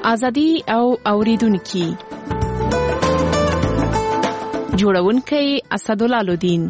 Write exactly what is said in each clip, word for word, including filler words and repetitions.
ازادي او اوریدونکو جوړونکي اسدالله لودین.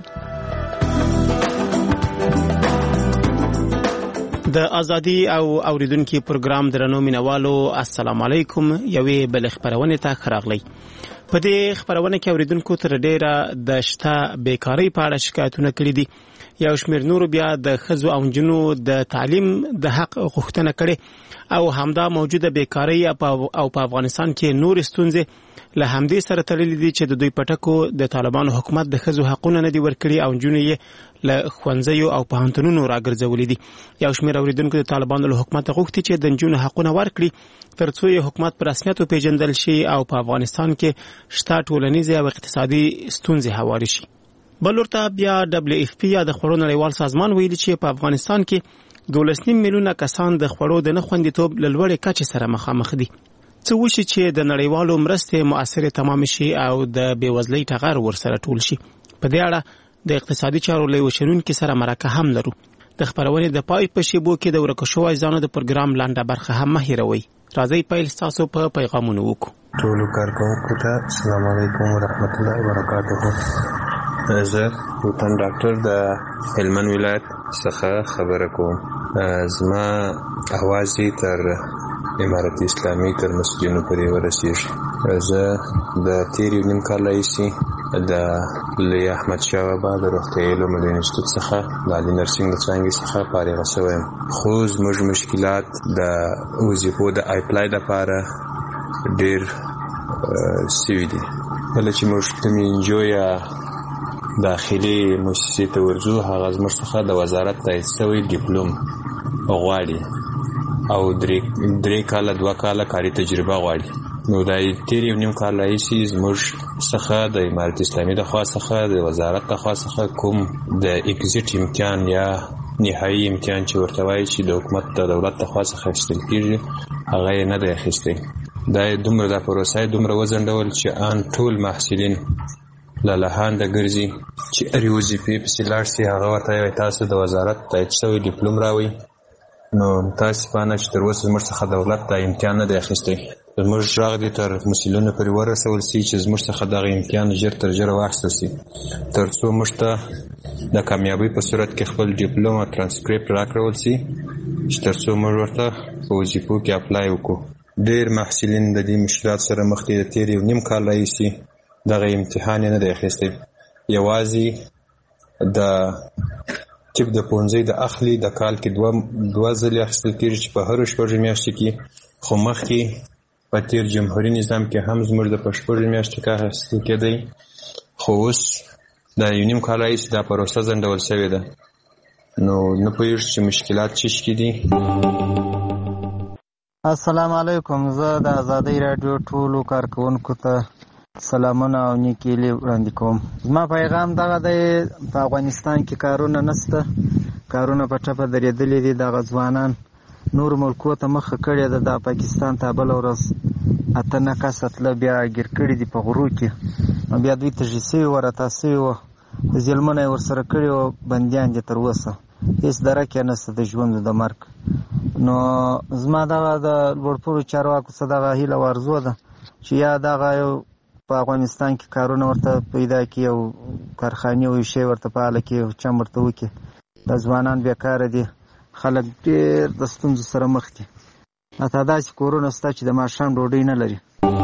د ازادي او اوریدونکو پروګرام درنو مینوالو السلام علیکم. یوې بل خبرونه ته خراغلی. په دې خبرونه کې اوریدونکو تر ډیره د شته بیکاری په اړه شکایتونه کړي دي. یو شمېر نور بیا د ښځو او نجونو د تعلیم د حق غوښتنه کړي او همدا موجوده بیکاری او په افغانستان کې نور ستونزې له همدې سره تړلې دي چې د دوی پټکو د طالبانو حکومت د ښځو حقونه نه دي ورکړي او نجونې یې له ښوونځیو او پوهنتونونو راګرځولې دي. یو شمېر اوریدونکو د طالبانو له حکومت غوښتي چې د نجونو حقونه ورکړي ترڅو یې حکومت په رسمیت وپېژندل شي او په افغانستان کې شته ټولنیزې او اقتصادي ستونزې هوارې شي. بل ورته بیا دبلیو اف پی یا د خوړو نړیوال سازمان ویلي چې په افغانستان کې دولس نیم میلیونه کسان د خوړو د نه خوندیتوب له لوړې کچې سره مخامخ دي. څه وشي چې د نړیوالو مرستې مؤثرې تمام شي او د بېوزلۍ ټغر ورسره ټول شي. په دې اړه د اقتصادي چارو له وشرونکو سره مرکه هم لرو. د خبرونې د پای په شیبو کې د ورکو شوی ځانو د پروګرام لاندې برخه هم مهیروي. راځي پیل تاسو په پیغامونو وکړو. ټول کارکونکو ته السلام علیکم ورحمت الله وبرکاته. زه وطن ډاکټر د هلمند ولایت څخه خبره کوم. زما اواز تر امارت اسلامي تر مسجدونو پورې ورسیږي. زه د تیر یو نیم کال راهیسې د لوی احمد شاه بابا د روغتیايي علومو د انسټیټوټ څخه د عالي نرسنګ د څانګې څخه فارغه شوی یم. خو زموږ مشکلات د وظیفو د اپلای دپاره ډېر سوي دي. کله چې موږ تمینجو یا داخلي مؤسسې ته ورځو هغه زموږ څخه د وزارت تایید شوی ډیپلوم غواړي او درې کاله دوه کاله کاري تجربه غواړي. نو دا تیر یو نیم کال راهیسې زموږ څخه د امارت اسلامي د خوا څخه د وزارت د خوا څخه کوم د اکزیټ امتحان یا نهایي امتحان چې ورته وایي چې د حکومت د دولت د خوا څخه اخیستل کېږي هغه یې نه دی اخیستی. دا یې دومره دا پروسه یې دومره وځنډول چې ان ټول محصلین له لهانده ګرځي چې هرې وظیفې پسې لاړ شي هغه ورته وایي تاسو د وزارت تایید شوی ډیپلوم راوړئ. نو متاسفانه چې تر اوسه زموږ څخه دولت دا امتحان نه دی اخیستی. زموږ غږ دې تر مسؤلینو پورې ورسول سي چې زموږ څخه دغه امتحان ژر تر ژره واخیستل سي تر څو موږ ته د کامیابۍ په صورت کې خپل ډیپلوم او ترانسکریپټ راکړول سي چې تر څو موږ ورته په وظیفو کې اپلای وکړو. ډېر محصلین د دې مشکلات سره مخ دي. د تېر یو نیم کال راهیسې دغه امتحان یې نه دی اخیستی. یوازې د ټیپ د پوهنځۍ د اخلي د کال کې دوه دوه ځلې اخیستل کېږي چې په هرو شپږو میاشتو کې. خو مخکې په تیر جمهوري نظام کې هم زموږ د په شپږو میاشتو کې اخیستل کېدی. خو اوس دا یو نیم کال راهیسې دا پروسه ځنډول شوې ده. نو نه پوهېږو چې مشکلات څه شي دي. السلام علیکم. زه د ازادۍ راډیو ټولو کارکوونکو ته سلامونه او نیکې هیلې وړاندې کوم. زما پیغام دغه دی، په افغانستان کې کارونه نشته، کارونه په ټپه درېدلي دي. دغه ځوانان نور ملکو ته مخه کړې ده. د پاکستان ته بله ورځ اته نه کسه تله بیا ګیر کړي دي په غرو کې. بیا دوی تږي سوي وه، راتاو سوي وه، ظلمونه یې ورسره کړي وه، بندیان دي تر اوسه، هېڅ درک یې نشته د ژوند د مرګ. نو زما دغه د لوړپوړو چارواکو څخه دغه هیله او ارزو ده چې یا دغه یو په افغانستان کې کارونه ورته پیدا کړي او کارخانې او شی ورته فعاله کړي او چم ورته وکړي. دا ځوانان بیکاره دي، خلک ډېر د ستونزو سره مخ دي. حتی داسې کورونه شته چې د ماښام ډوډۍ نه لري.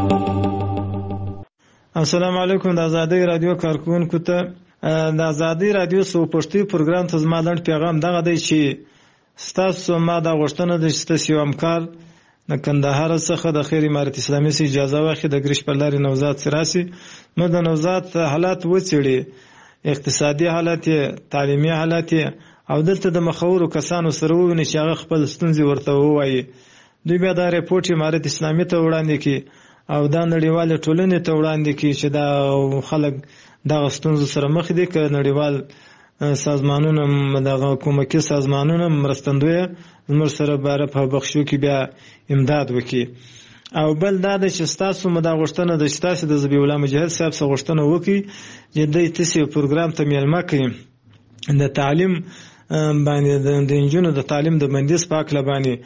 السلام علیکم. د ازادۍ راډیو کارکوونکو ته د ازادۍ راډیو سو پښتو پروګرام ته زما لنډ پیغام دغه دی چې ستاسو ما دا غوښتنه ده چې ستاسو یو همکار د کندهار څخه د خیر امارت اسلامي څخه اجازه واخلي د ګریش پر لارې نوزاد سراسي نو د نوزاد حالات وڅېړي، اقتصادي حالات، تعلیمي حالات، او دلته د مخورو کسانو سره وویني چې هغه خپل ستونزې ورته ووایي. دوی بیا دا ریپورټ امارت اسلامي ته وړاندې کړي او دا نړیوالې ټولنې ته وړاندې کړي چې دا خلک دغه ستونزو سره مخ دي. که نړیوال سازمانونه دغه کومکي سازمانونه مرستندویه زموږ سره باره په بخشو کې بیا امداد وکړي. او بل دا د چې ستاسو مدا غوښتنه د ستاسو د ذبیح الله مجاهد صاحب څخه غوښتنه وکړي چې د تاسو پروګرام ته میلمه کړي د تعلیم باندې د انجونو د تعلیم د بندیز په اړه باندې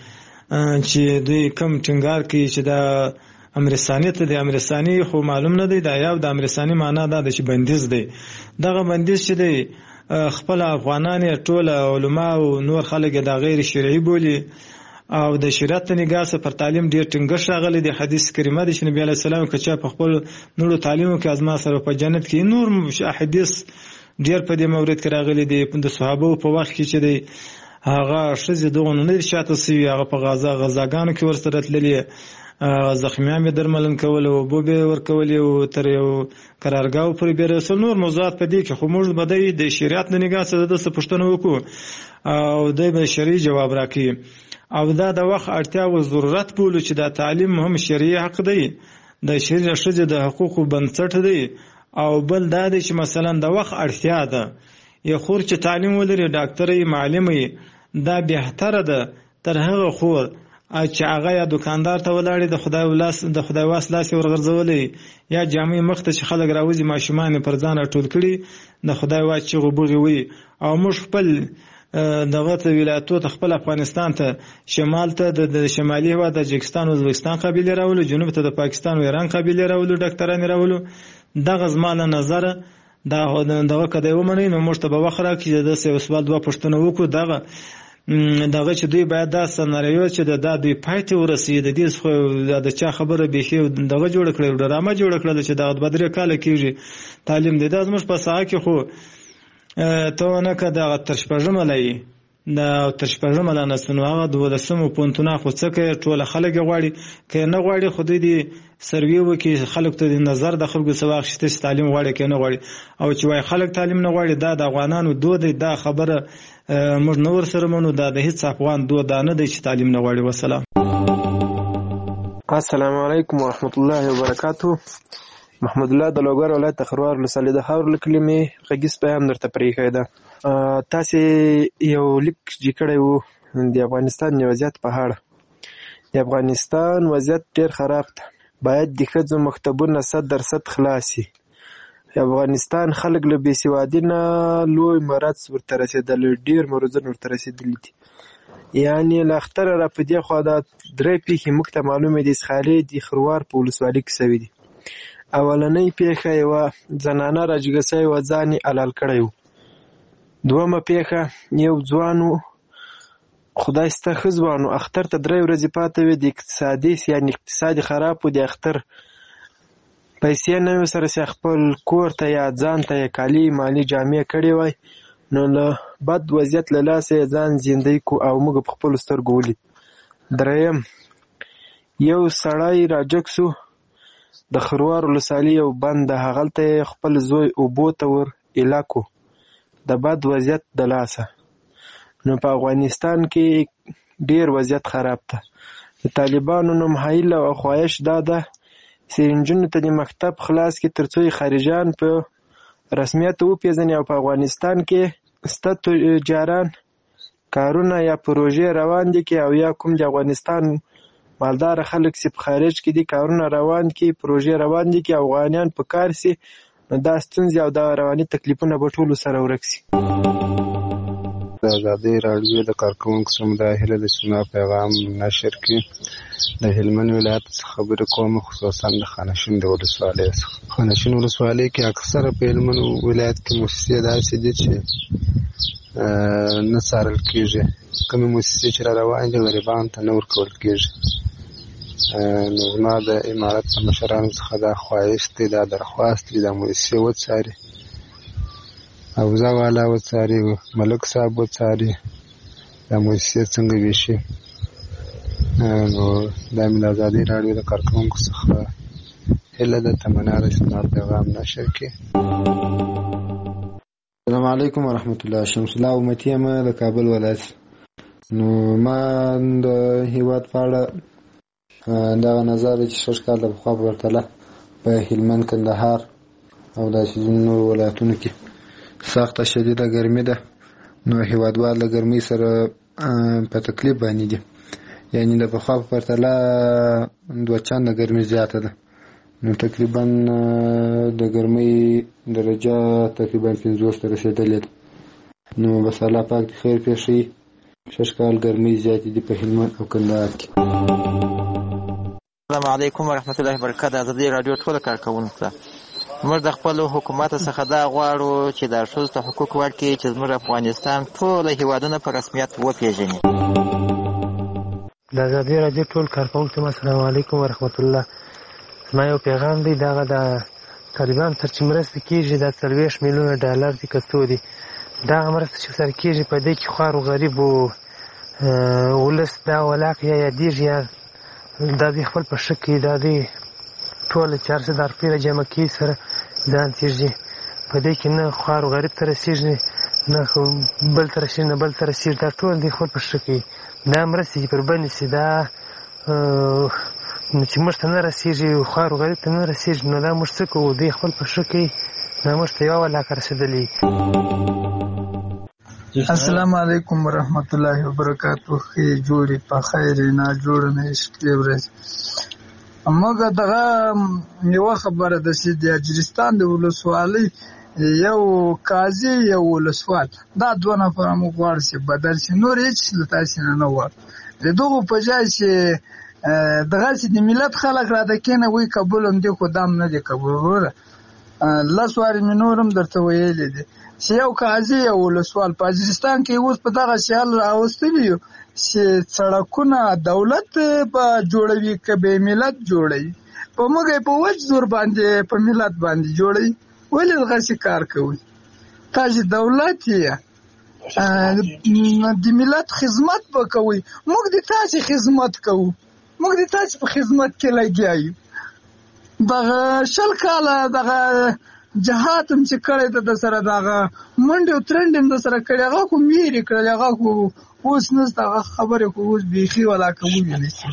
چې دوی کم ټینګار کوي چې دا امرستاني ته د امرستاني خو معلوم نه دی، دا یو د امرستاني معنا دا د چې بندیز دی. دغه بندیز چې دی خپل افغانان ټول علما او نور خلک دا غیر شرعي بولي او د شریعت نگاه سره پر تعلیم ډیر ټینګښت راغلی دی. حدیث کریمه دی چې نبی علیه السلام کچا په خپل نورو تعلیمو کې ازما سره په جنت کې نور حدیث ډیر په دې مورید کې راغلی دی. د صحابه په وخت کې چې دی هغه شذ دغه نه شاته سی هغه په غزا غزاګانو کې ورسره تللی زخمیان به درملن کول او بو به ور کول او تر یو قرارګاو پر به رسول نور موضوعات په دې کې خو موږ بدای د شریعت نه نگاه سره د څه پښتنه وکړو او د به شرعي جواب راکړي او دا د وخت اړتیا او ضرورت بولو چې دا تعلیم هم شرعي حق دی، د شریعت شذ د حقوقو بنسټ دی او بل دا دی چې مثلا د وخت اړتیا ده یا خور چې تعلیم ولري ډاکټري معلمي دا بهتره ده تر هغه خور چې هغه یا دکاندار ته ولاړې د خدای ولاس د خدای واس لاس ورغرځولې یا جامع مخته چې خلک راوځي ماشومان پر ځان ټول کړي د خدای واس چې غوبغي وي او موږ خپل دغه ته ولایتو ته خپل افغانستان ته شمال ته د شمالي هوا د تاجکستان او ازبکستان قبیله راولو، جنوب ته د پاکستان او ایران قبیله راولو، ډاکټران راولو. دغه زمانه نظر دا دغه کده ومني نو موږ ته به وخره کې د سه سوال دوه پښتنه وکړو. دغه دغه چې دوی باید دا سناریو چې د دوی پایته ورسید د دې خو د چا خبره به شي دغه جوړ کړل ډرامه جوړ کړل چې دغه بدره کال کېږي تعلیم دی د زموږ په ساحه کې خو ته نه کده ترشپژم لای دا ترشپژم لا نسنو هغه د ولسمو پونتونه خو څه کوي ټول خلک غواړي کې نه غواړي خو دې سروي وکي خلک ته د نظر د خلکو سواغ شته تعلیم غواړي کې نه غواړي او چې وای خلک تعلیم نه غواړي دا د افغانانو دود دا خبره موږ نور سره مونږ دا د هیڅ افغان دود نه دی چې تعلیم نه غواړي. والسلام. السلام علیکم ورحمت الله وبرکاتہ. محمد الله د لوګر ولایت خروار لساله د خاور لکلمې غږیز پیغام درته پریښی ده. تاسو یو لیک جکړی وو د افغانستان وضعیت په اړه. د افغانستان وضعیت ډیر خراب ده، باید د ښځو مکتبونه صد درصد خلاصي. افغانستان خلک له بې سوادي نه لوی مرض ورته رسېدلی، ډېر مرضونه ورته رسېدلي دي. یعنې له اختره را په دې خوا دا درې پیښې موږ ته معلومې دي چې خالي د خروار په ولسوالۍ کې سوي دي. اولنۍ پیښه یوه زنانه راجګه سوې وه، ځان یې حلال کړی و. دومه پیښه یو ځوان و، خدای سته ښه ځوان و، اختر ته درې ورځې پاته وې، د اقتصادي یعنې اقتصاد خراب و، د اختر پیسې نه وې سره چې خپل کور ته یا ځان ته یې کالي مالي جامې کړې وای، نو له بد وضعیت له لاسه یې ځان زندۍ کو او موږ په خپلو سترګو ولید. دریم یو سړی راجګ سو د خروار ولسوالۍ یو بند ده، هغلته یې خپل زوی اوبو ته ور ایله کو د بد وضعیت د لاسه. نو په افغانستان کې ډیر وضعیت خراب ده. د طالبانو نوم هیله او خواهش دا ده چې نجونو ته د مکتب خلاص کړي تر څو خارجان په رسمیت وپېژني او په افغانستان کې سته تجاران کارونه یا پروژې روان دي کې او یا کوم د افغانستان مالدار خلک چې په خارج کې دي کارونه روان کې پروژې روان دي کې افغانیان په کار سي، نو دا ستونزې او دا رواني تکلیفونه به ټولو سره ورک سي. د ازادۍ راډیو د کارکوونکو سمدای هیله د سنا پیغام نشر کې د هلمند ولایت څخه خبرې کوم، خصوصا د خانشین د ولسوالۍ څخه. خانشین ولسوالۍ کې اکثره په هلمند ولایت کې مؤسسې داسې دي چې نه څارل کېږي. کومې مؤسسې چې را روانې دي غریبانو ته نه ورکول کېږي. نو زما د امارت د مشرانو څخه دا خواهش دی، دا درخواست دی، دا مؤسسې وڅاري، حوزه والا وڅاري، ملک صاحب وڅاري دا مؤسسې څنګه ویشي. نو دا مې د ازادۍ راډیو د کارکوونکو څخه هیله ده، تمنا ده چې زما پیغام نشر کړي. السلام علیکم ورحمت الله. شمس الله امتی یم د کابل ولایت. نو ما د هیواد په اړه دغه نظر چې شش کاله پخوا په پرتله په هلمند، کندهار او داسې نور ولایتونو کې سخته شدیده ګرمي ده. نو هیوادوال له ګرمۍ سره په تکلیف باندې دي، یعنې د پخوا په پرتله دوه چنده ګرمي زیاته ده. نو تقریبا د ګرمۍ درجه تقریبا پنځوس ته رسېدلې ده. نو بس الله پاک د خیر پېښوي شش کال ګرمۍ زیاتې دي په هلمند او کندهار کې. السلام علیکم ورحمت الله وبرکاته. ازادي رادیو ټول کارکونکو ته موږ د خپل حکومت څخه دا غواړو چې د ښځو ته حقوق ورکړي چې زموږ افغانستان ټول هیوادونه په رسمیت وپیژني. د ازادي رادیو ټول کارکونکو ته السلام علیکم ورحمت الله. زما یو پیغام دی، دغه د طالبان سره چې مرسته کېږي دا څلوېښت میلیونه ډالر دي که څو دي، دغه مرسته چې سره کېږي په دې کې خوار و غریب و ولس دا ولاک یا یادېږي یا دا دوی خپل په ښه کوي، دا دوی ټوله چې هر څه د روپۍ راجمع کوي سره ځان تېږي، په دې کې نه خوار و غریب ته رسېږي نه بل ته رسېږي نه بل ته رسېږي، دا ټول دوی خپل په ښه کوي. دا مرستې چې پر بندې شي دا چې موږ ته نه رسېږي، خوار و غریب ته نه رسېږي، نو دا موږ څه کوو؟ دوی خپل په ښه کوي، دا موږ ته یوه ولاکه رسېدلي. السلام علیکم ورحمت الله وبرکاتو. ښې جوړې په خیر نه جوړه نه شپې ورځې. موږ دغه یوه خبره ده چې د اجرستان د ولسوالۍ یو قاضي یو ولسوال دا دوه نفره موږ غواړو چې بدل شي، نور هېڅ له تاسې نه نه غواړو. د دغو په ځای چې دغسې د ملت خلک راته کېنه وایي قبول هم دي خو دا هم نه دي قبول. وروره لس وارې مې نور هم درته ویلي دي چې یو قاضي یو ولسوال په اجرستان کې اوس په دغه شیال راوستلي یو چې سړکونه دولت به جوړوي که به ملت جوړوي، په موږ یې په وچ زور باندې په ملت باندې جوړوي. ولې دغسې کار کوئ؟ تاسې دولت یې د ملت خدمت به کوئ، موږ د تاسې خدمت کوو، موږ د تاسې په خدمت کې لګیا یو. دغه شل کاله دغه جهاد هم چې کړی ده د سره دغه منډې او ترنډې هم د سره کړي، هغه خو میرې کړل، هغه خو اوس نشته، هغه خبرې خو اوس بیخي ولاکه وویلې شي.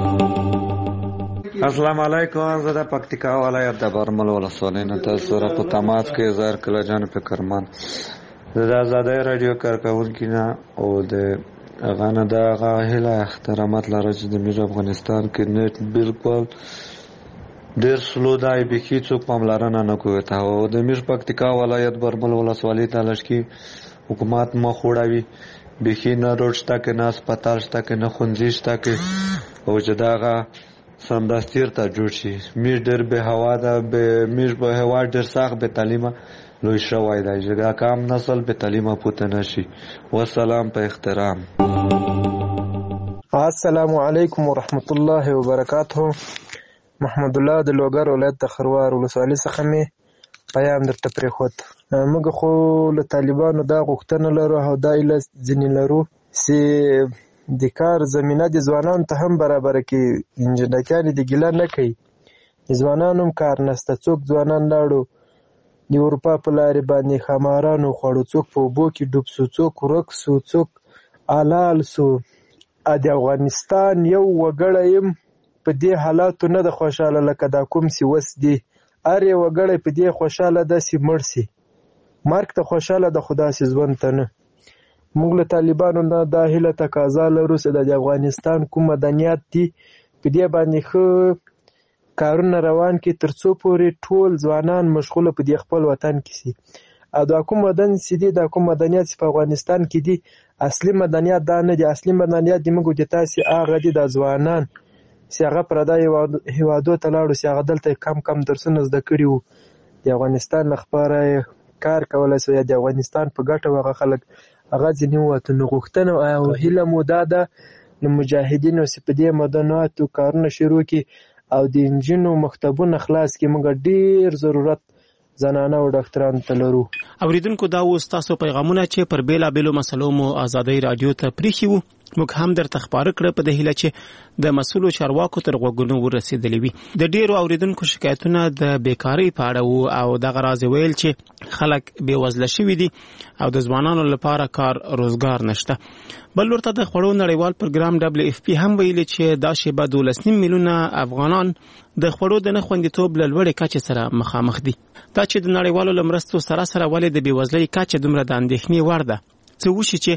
السلام علیکم. زه د پکتیکا ولایت د برمل ولسوالۍ نه تاسو سره په تماس کې زار کله جان فکرمن. زه د ازادۍ رادیو کارکونکي نه او د هغه نه د هغه هیله احترامات لرم چې د موږ افغانستان کې نیټ بالکل ډېر سلو دی، بیخي څوک پاملرنه نه کوي. او د موږ پکتیکا ولایت برمل ولسوالۍ ته لږ حکومت مخ وړوي، بیخي نه روډ شته کې نه هسپتال شته کې نه ښوونځي شته کې، او چې دغه سمدستي ورته جوړ شي. موږ ډېر بې هوا ده، موږ به هوا ډېر سخت بې تعلیمه لوی شوی دی چې دا کام نسل بې تعلیمه پوته نه شي. والسلام په احترام. السلام علیکم ورحمت الله وبرکاته. محمد الله د لوګر ولایت د خروار ولسوالۍ څخه مې پیام درته پرېښود. موږ خو له طالبانو دا غوښتنه لرو او دا ایله ځینې لرو چې د کار زمینه د ځوانانو ته هم برابره کړي. انجنیرانې د ګیله نه کوي، د ځوانانو هم کار نشته. څوک ځوانان لاړو د اروپا په لارې باندې ښامارانو خوړو، څوک په اوبو کې ډوب سو، څوک ورک سو، څوک حلال سو. د افغانستان یو وګړی یم په دې حالاتو نه د خوشحاله لکه دا کوم چې وس دي. هر یو وګړی په دې خوشحاله ده چې مړ سي، مرګ ته خوشحاله ده خو داسې ژوند ته نه. موږ له طالبانو نه دا هیله تقاضا لرو چې د افغانستان کوم مدنیات دي په دې باندې ښه کارونه روان کړي تر څو پورې ټول ځوانان مشغوله په دې خپل وطن کې سي. او دا کوم مدن چې دي دا کوم مدنیات چې په افغانستان کې دي اصلي مدنیات دا نه دي. اصلي مدنیات د موږ د تاسې هغه دي د ځوانان چې هغه پردی هیوادو ته لاړو چې هغه دلته کم کم درسونه زده کړي وو، د افغانستان لپاره کار کولی شو یا د افغانستان په ګټه هغه خلک هغه ځینې ووتو. نو غوښتنه او هیله مو دا ده نو مجاهدینو چې په دې مدنیاتو کارونه شروع کړي او د انجینو مکتبونه خلاص کړي. موږ ډېر ضرورت زنانه او ډاکټرانو ته لرو. اوریدونکو دا اوس تاسو پیغامونه چې پر بیلابېلو مسلو مو ازادۍ رادیو ته پریښي وو، موږ هم درته خبره کړه په دې هیله چې د مسؤلو چارواکو تر غوږونو ورسېدلې وي. د ډېرو اوریدونکو شکایتونه د بیکارۍ په اړه وو او دغه راز ویل چې خلک بې وزله شوي دي او د ځوانانو لپاره کار روزګار نشته. بل ورته د خوړو نړیوال پروګرام ډبلیو اف پی هم ویلي چې دا شیبه دولس نیم میلیونه افغانان د خوړو د نه خوندیتوب له لوړې کچې سره مخامخ دي. دا چې د نړیوالو له مرستو سره سره ولې د بې وزلۍ کچه دومره د اندېښنې وړ ده، څه وشي چې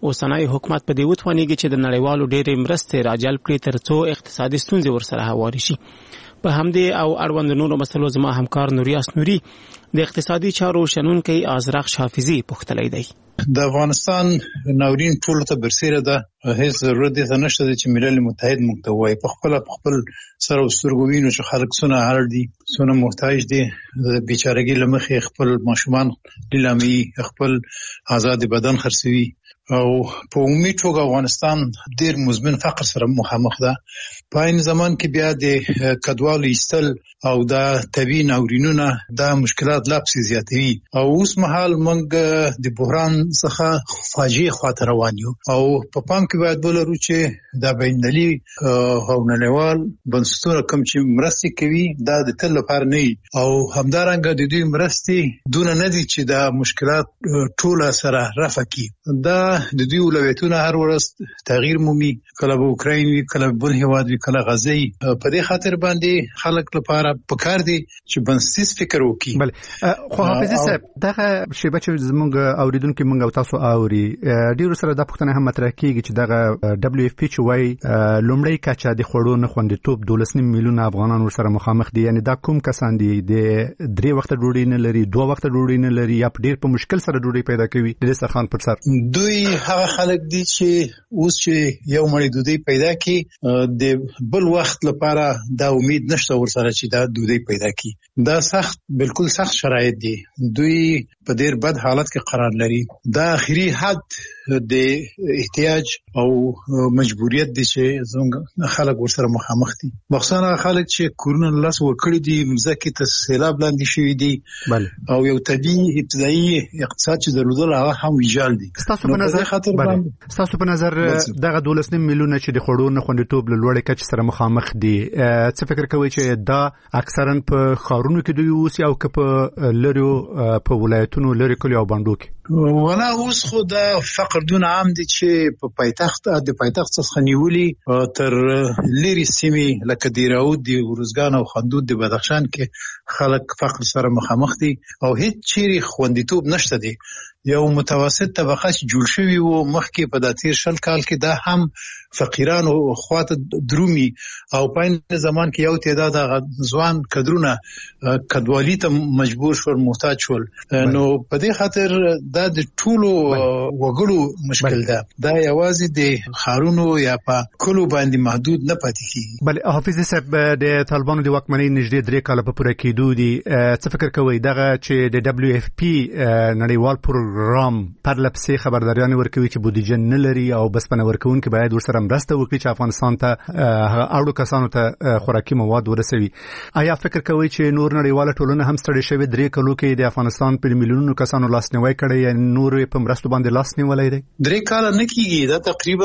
اوسنۍ حکومت په دې وتوانیږي چې د نړیوالو ډېرې مرستې راجلب کړي ترڅو اقتصادي ستونزې ورسره هواري شي. په همدې او اړوند نورو مسلو زما همکار نوریاس نوري د اقتصادي چارو شنونکی ازرق شافزي پوښتلی دی. د افغانستان ناورین ټولو ته برسېره ده، هیڅ ضرورت دې ته نشته چې ملل متحد موږ ته وایي. په خپله په خپل سره سترګو وینو چې خلک څونه اړ دي، څونه محتاج دي، د بیچارګۍ له مخې خپل ماشومان لیلاموي، خپل آزاد بدن خرڅوي او په عمومي توګه افغانستان ډېر مزمن فقر سره مخامخ ده. په عین زمان کې بیا د کډوالو ایستل او دا طبیعي ناورینونه دا مشکلات لا پسې زیاتوي او اوس مهال موږ د بحران څخه فاجعې خواته روان یو او په پام کې باید ولرو چې دا بین‌المللي او نړیوال بنسټونه کوم چې مرستې کوي دا د تل لپاره نه وي او همدارنګه د دوی مرستې دونه نه دي چې دا مشکلات ټوله سره رفع کړي. دا د دوی اولویتونه هر ورځ تغییر مومي، کله به اوکراین وي، کله بل هیواد وي، کله غزه وي. په دې خاطر باندې خلک لپاره پکار دي چې بنسټیز فکر وکړي. بله خو حافظ صاحب دغه شیبه چې زموږ اوریدونکو موږ او تاسو اوري ډیرو سره د پښتنه هم مطرح کیږي چې دغه دبليو اف پی چې وایي لومړی کچه د خوړو نه خوندیتوب دولس نیم میلیون افغانان ورسره مخامخ دي. یعنی دا کوم کسان دي د درې وخت ډوډۍ نه لري، دوه وخت ډوډۍ نه لري یا ډیر په مشکل سره ډوډۍ پیدا کوي د سرخان پر سر؟ دوی هغه خلک دي چې اوس چې یو مړی ډوډۍ پیدا کړي د بل وخت لپاره دا امید نشته ورسره چې دا ډوډۍ پیدا کړي. دا سخت بالکل سخت شرایط دي. دوی په ډیر بد حالت کې قرار لري. دا اخري حد د احتیاج او مجبوریت دي چې زموږ خلک ورسره مخامخ دي. مخصوصا خلک چې کورونه لاس ورکړي دي، مځکې ته سیلاب لاندې شوي دي او یو طبیعي ابتدایي اقتصاد چې درلودل هغه هم ویجاړ دي. ستاسو په نظر ستاسو په نظر دغه دولس نیم میلیونه چې د خوړو نه خوندیتوب له لوړې کچې سره مخامخ دي، څه فکر کوئ چې دا اکثرا په ښارونو کې دوی اوسي او که په لرو په ولایتونو لرې کلیو او بانډو کې؟ ولا اوس خو دا فقر دون عام دي چې په پایتخت د پایتخت څخه نیولي تر لري سیمې لکه دیراود دي، ورزګان او خندود د بدخشان کې خلک فقر سره مخامخ دي او هیڅ چیرې خوندیتوب نشته دي. یو متوسط طبقه چې جوړ شوی وو مخکې په د تیر شل کال کې دا هم فقیرانو خواته درومي او په این زمان کې یو تعداد ځوان کډرونه کډوالي ته مجبور شول، محتاج شول. نو په دې خاطر دا د ټولو وګړو مشکل ده. دا یوازې د خارونو یا په کلو باندې محدود نه پاتې کیږي. بله حافظ صاحب د طالبانو د واکمنۍ نږدې درې کاله په پوره کېدو دي، څه فکر کوئ دغه چې د دبليو اف پی نړیوال پروګرام پرله پسې خبرداریانې ورکوي چې بودیجه نه لري او بسپنه ورکوونکي باید ورسره مرسته وکړي چې افغانستان ته اړو کسانو ته خوراکي مواد ورسوي؟ آیا فکر کوئ چې نور نړیواله ټولنه هم ستړې شوې درې کلو کې د افغانستان په میلیونونو کسانو لاسنیوی کړی یا نور په مرستو باندې لاس نیولی دی؟ درې کاله نه کېږي، دا تقریبا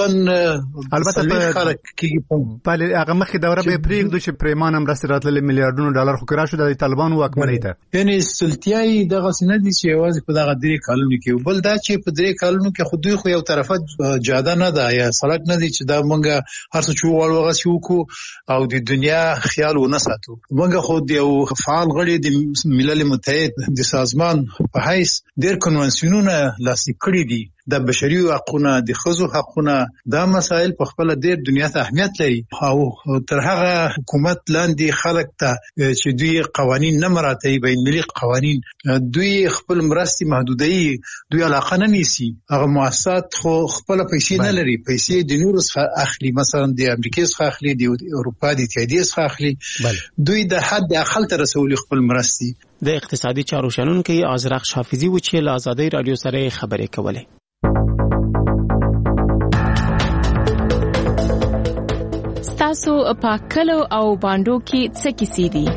البته په هغه مخکې دوره به پرېږدو چې پرېمانه مرستې راتللې میلیارډونو ډالر، خو که راشو د طالبانو واکمنۍ ته یعنې سلطیایي دغسې نه دي چې یوازې په دغه درې کالونو کې. بل دا چې په درې کالونو کې خو دوی خو یو طرفه جاده نه ده یا سړک نه دی چې دا موږ هر څه چې وغواړو هغسې وکړو او د دنیا خیال ونه ساتو. موږ خو د یو فعال غړي د ملل متحد د سازمان په حیث ډېر کنوانسیونونه لاسلیک کړي دي. د بشري حقوقونه، د ښځو حقونه، دا مسایل په خپل ډېر دنیا ته اهمیت لري او تر هغه حکومت لاندې خلک ته چې دوی قوانین نه مراعاتوي، بین‌المللي قوانین، دوی خپل مرستې محدودوي، دوی علاقه نه نیسي. هغه مؤسسات خو خپل پیسې نه لري، پیسې د نورو څخه اخلي، مثلا د امریکا څخه اخلي، د اروپا د اتحادیې څخه اخلي. دوی د حد اقل ته رسولي خپل مرستې. د اقتصادي چارو شنونکی ازرق شافزي و چې له آزادۍ رادیو سره خبرې کولې. تاسو په کلو او باندو کې څه کیسې دي؟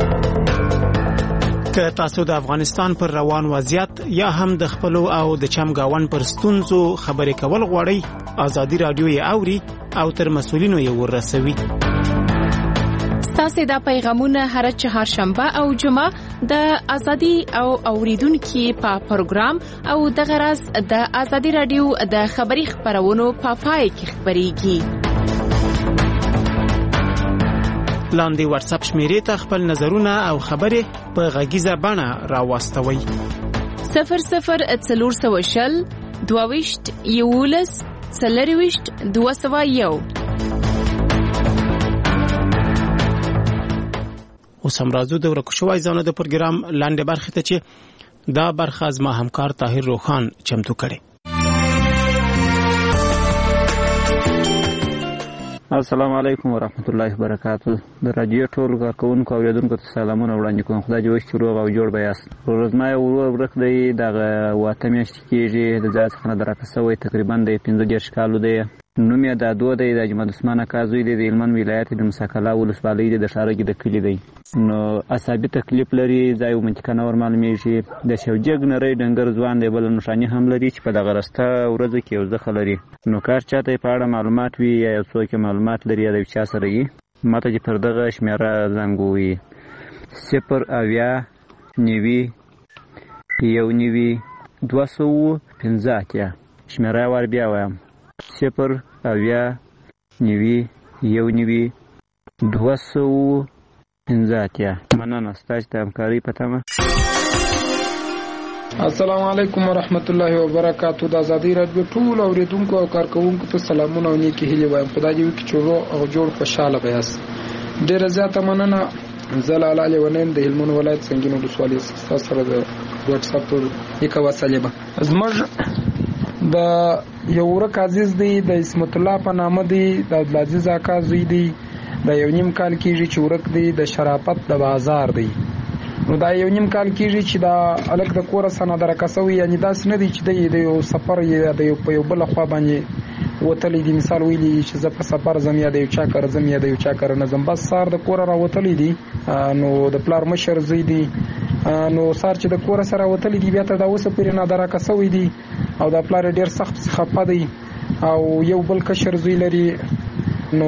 که تاسو د افغانستان پر روان وضعیت یا هم د خپلو او د چمګاون پر ستونزو خبرې کول غواړئ، آزادۍ رادیو یې اوري او تر مسؤلینو یې ورسوي. ستاسو دا پیغامونه هر چهارشنبه او جمعه د ازادي او اوریدونکو په پروګرام او د غرض د ازادي رادیو د خبري خبرونو په پای کې خبريږي. لاندې واتس اپ شمیرې ته خپل نظرونه او خبرې په غږیزه بڼه راوستوئ. صفر صفر څلور سوه شل دوه ویشت یولس څلور ویشت دوه سوه یو. اوس هم راځو د ورکو شوی ځایونو د پروګرام لاندې برخې ته چې دا برخه زما همکار طاهر روخان چمتو کړي. السلام علیکم ورحمت الله وبرکاته. د رادیو ټول کارکونکو او اوریدونکو ته سلامونه وړاندې کوم. خدای دې وکړي روغ او جوړ به یاست. ورځما یو ورک دی دغه واته میاشتې کېږي د ځای څخه نه درکه سوی، تقریبا د پنځه دېرش کالو دی. نوم یې د دو دی د اجمل عثمان اکا زوی دی، د هلمند ولایت د مساکلا ولسوالۍ دی، د ښارګي د کلي دی. نو اعصابي تکلیف لري، ځای منطقه نه ور معلومیږي. د شوجګ نری ډنګر ځوان دی، بل نښانې هم لري چې په دغه رسته ورځو کې یو ځخه لري. نو کار چاته په اړه معلومات وي یا یو څوک معلومات لري یا د چا سره یې ماته چې پر دغه شمیره زنګ ووهي صفر اویا نوي یو نوي دوه سوه پنځه اتیا. شمیره ور بیا وایم صفر اویا نوي یو نوي دوه سوه پنځه اتیا. مننه ستاسو د همکارۍ په تمه. السلام علیکم ورحمت الله وبرکاتو. د ازادي رادیو ټول اوریدونکو او کارکونکو ته سلامونه او نیکی هیلې وایم. خدای دې وکړي چې روغ او جوړ خوشاله به یاست. ډېره زیاته مننه. زه لاله لیونیم د هلمند ولایت سنګین ولسوالۍ ستاسو سره د واټس اپ یکه وسیله به زموږ د یو ورک عزیز دی د اسمت الله په نامه دی، د عبدالعزیز اکا زوی دی، د یو نیم کال کېږي چې ورک دی، د شرافت د بازار دی. نو دا یو نیم کال کېږي چې دا الک د کوره سنه درکه سوی، یعنې داسې نه دی چې دی د یو سفر یا د یو په یو بله خوا باندې وتلی دی. مثال ویلي چې زه په سفر ځم یا د یو چا کره ځم یا د یو چا کره نه ځم، بس سهار د کوره راوتلی دی. نو د پلار مشر زوی دی، نو سهار چې د کوره سره وتلی دی بیا ته دا اوسه پورې نه درکه سوی دی او دا پلار ډېر سخت خفه دی او یو بل کشر زوی لري. نو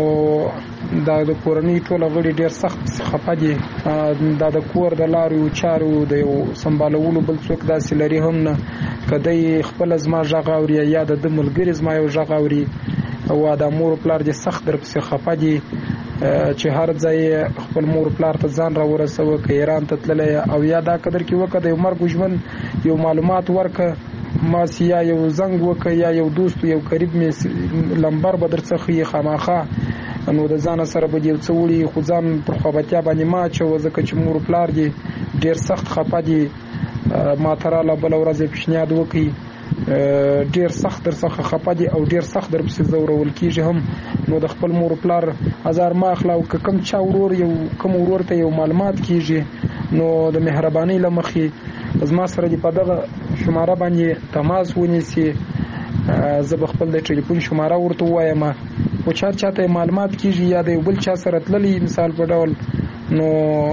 دا د کورنۍ ټوله غړي ډېر سخت خفه دي. دا د کور د لارو چارو د یو سمبالولو بل څوک داسې لري هم نه. که دی خپله زما غږ اوري یا د ده ملګري زما یو غږ اوري او د مور پلار دې سخت درپسې خفه دي چې هر ځای خپل مور پلار ته ځان را ورسوه، که ایران ته تللی او یا دا قدر کې وکړه د یو مرګ ژوند یو معلومات ورکړه ماسې یا یو زنګ وکړه یا یو دوست یو قریب مې لمبر به در څخه یې خامخا. نو د ځان سره به یو څه وړي خو ځان پر خوابتیا باندې ما اچوه ځکه چې مور پلار دې ډېر سخت خفه دي. ما ته راله بله ورځ یې پیشنهاد وکړي، ډېر سخت در څخه خفه دي او ډېر سخت در پسې ځورول کېږي هم. نو د خپل مور پلار ازار ما اخله او که کوم چا ورور یو کوم ورور ته یو معلومات کېږي نو د مهربانۍ له مخې زما سره دې په دغه شماره باندې تماس ونیسي. زه به خپل د ټلیفون شماره ورته ووایم او چا چاته معلومات کېږي یا د یو بل چا سره تللی مثال په ډول نو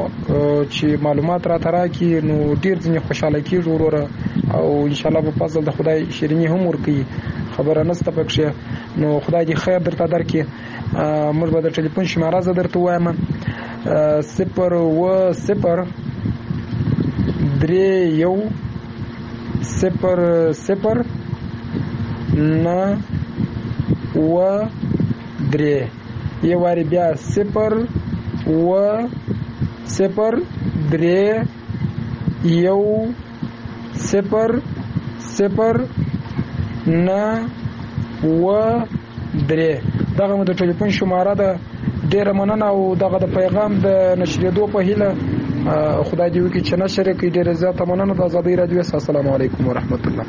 چې معلومات راته راکړي نو ډېر ځینې خوشحاله کېږي وروره او انشاءالله په فضل د خدای شیریني هم ورکوي، خبره نسته پکښې. نو خدای دې خیر درته درکړي. موږ به د ټلیفون شماره زه درته ووایم صفر اوه صفر درې یو صفر صفر نه اوه درې. یو وارې بیا صفر اوه صفر درې یو صفر صفر نه اوه درې. دغه مو د ټلیفون شماره ده. ډېره مننه او دغه د پیغام د نشرېدو په هیله خدای دې وکړي چې نشر یې کړي. ډېره زیاته مننه د ازادۍ راډیو. السلام علیکم ورحمت الله.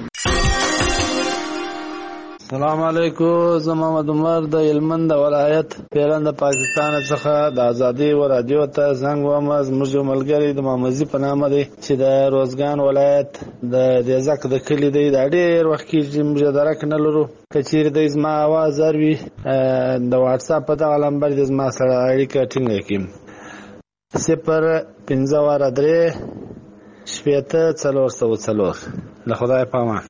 السلام علیکم. زه محمد عمر د هلمند ولایت پیران د پاکستان څخه د ازادۍ رادیو ته زنګ وم. زموږ یو ملګری د محمدزي په نامه دی چې د روزګان ولایت د دیزک د کلي دی. دا ډېر وخت کېږي موږ درک نه لرو. که چېرې دی زما اواز اوري د واټساپ په دغه نمبر دی زما سره اړیکه ټینګه کړي صفر پنځه واره درې شپېته څلور سوه څلور. له خدای په امان.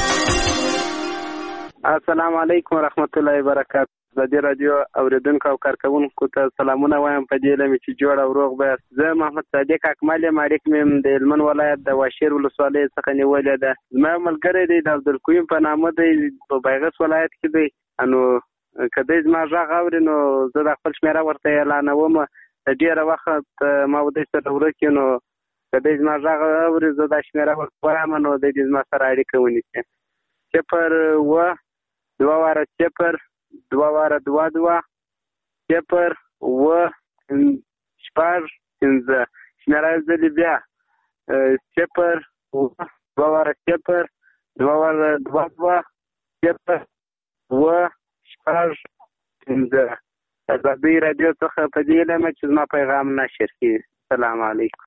السلام علیکم ورحمت الله وبرکاتو. د دې رادیو اوریدونکو او کارکونکو ته سلامونه وایم په دې لمه چې جوړ او روغ به. زه محمد صادق اکمل یم. اړیک مې د هلمند ولایت د واشیر ولسوالۍ څخه نیولې ده. زما ملګری دی د عبدالقیوم په نامه دی، په بیغس ولایت کې دی. نو که دی زما غږ اوري نو زه د خپل شمېره ورته اعلانوم. ډېره وخت ما ودی سره ورکړي نو که دی زما غږ اوري زه دا شمېره ورته وایم نو دی دې زما سره اړیکه ونیسي. صفر اوه دوه واره صفر دوه واره دوه دوه صفر اوه شپږ پنځه. شمېره یې ځلې بیا صفر اوه دوه واره صفر دوه واره دوه دوه صفر اوه شپږ پنځه. آزادۍ راډیو څخه په دې هیله یم چې زما پیغام نشر کړي. السلام علیکم.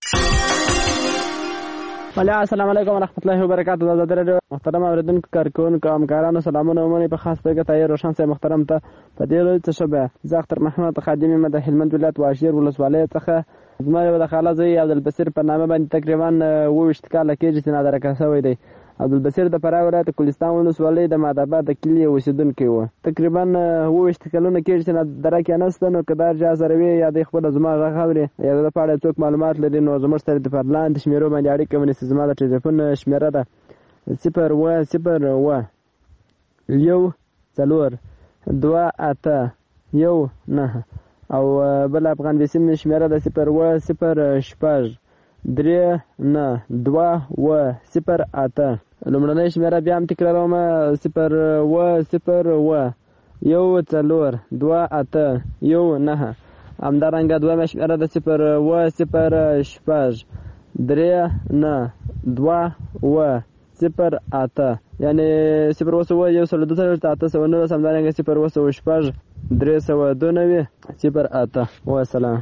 وعلیکم السلام علیکم ورحمۃ اللہ وبرکاتہ. آزادۍ راډیو محترم اوریدونکو کارکونکو همکارانو سلامونه ومنئ. په خاص توګه طاهر روشن صاحب محترم ته په دې ورځ څه شوه. زه اختر محمد خادم یم د هلمند ولایت واشیر ولسوالۍ څخه. زما یو د خاله زوی عبدالبصیر په نامه باندې تقریبا اووه ویشت کاله کېږي چې نادرکه شوی دی. عبدالبصیر د فراه ولایت کوهستان ولسوالۍ د مادآباد د کلي اوسېدونکی و. تقریبا اووه ویشت کلونه کېږي چې نادرکه نسته. نو که دا چا سره وي یا دی خپله زما غږ اوري یا د په اړه څوک معلومات لري نو زموږ سره د پر لاندې شمېرو باندې اړیکه ونیسي. زما د ټلیفون شمېره ده صفر اوه صفر اوه یو څلور دوه اته یو نهه او بل افغان بیسیم شمېره ده صفر اوه صفر شپږ درې نه دوه اوه صفر اته. لومړنۍ شمېره بیا هم تکراروم صفر اوه صفر اوه یو څلور دوه اته یو نهه. همدارنګه دویمه شمېره ده صفر اوه صفر شپږ درې نه دوه اوه صفر اته یعنې صفر اوه سوه یو سل دوه څلوېښت اته سوه نولس. همدارنګه صفر اوه سوه شپږ درې سوه دوه نوي صفر اته. وسلام.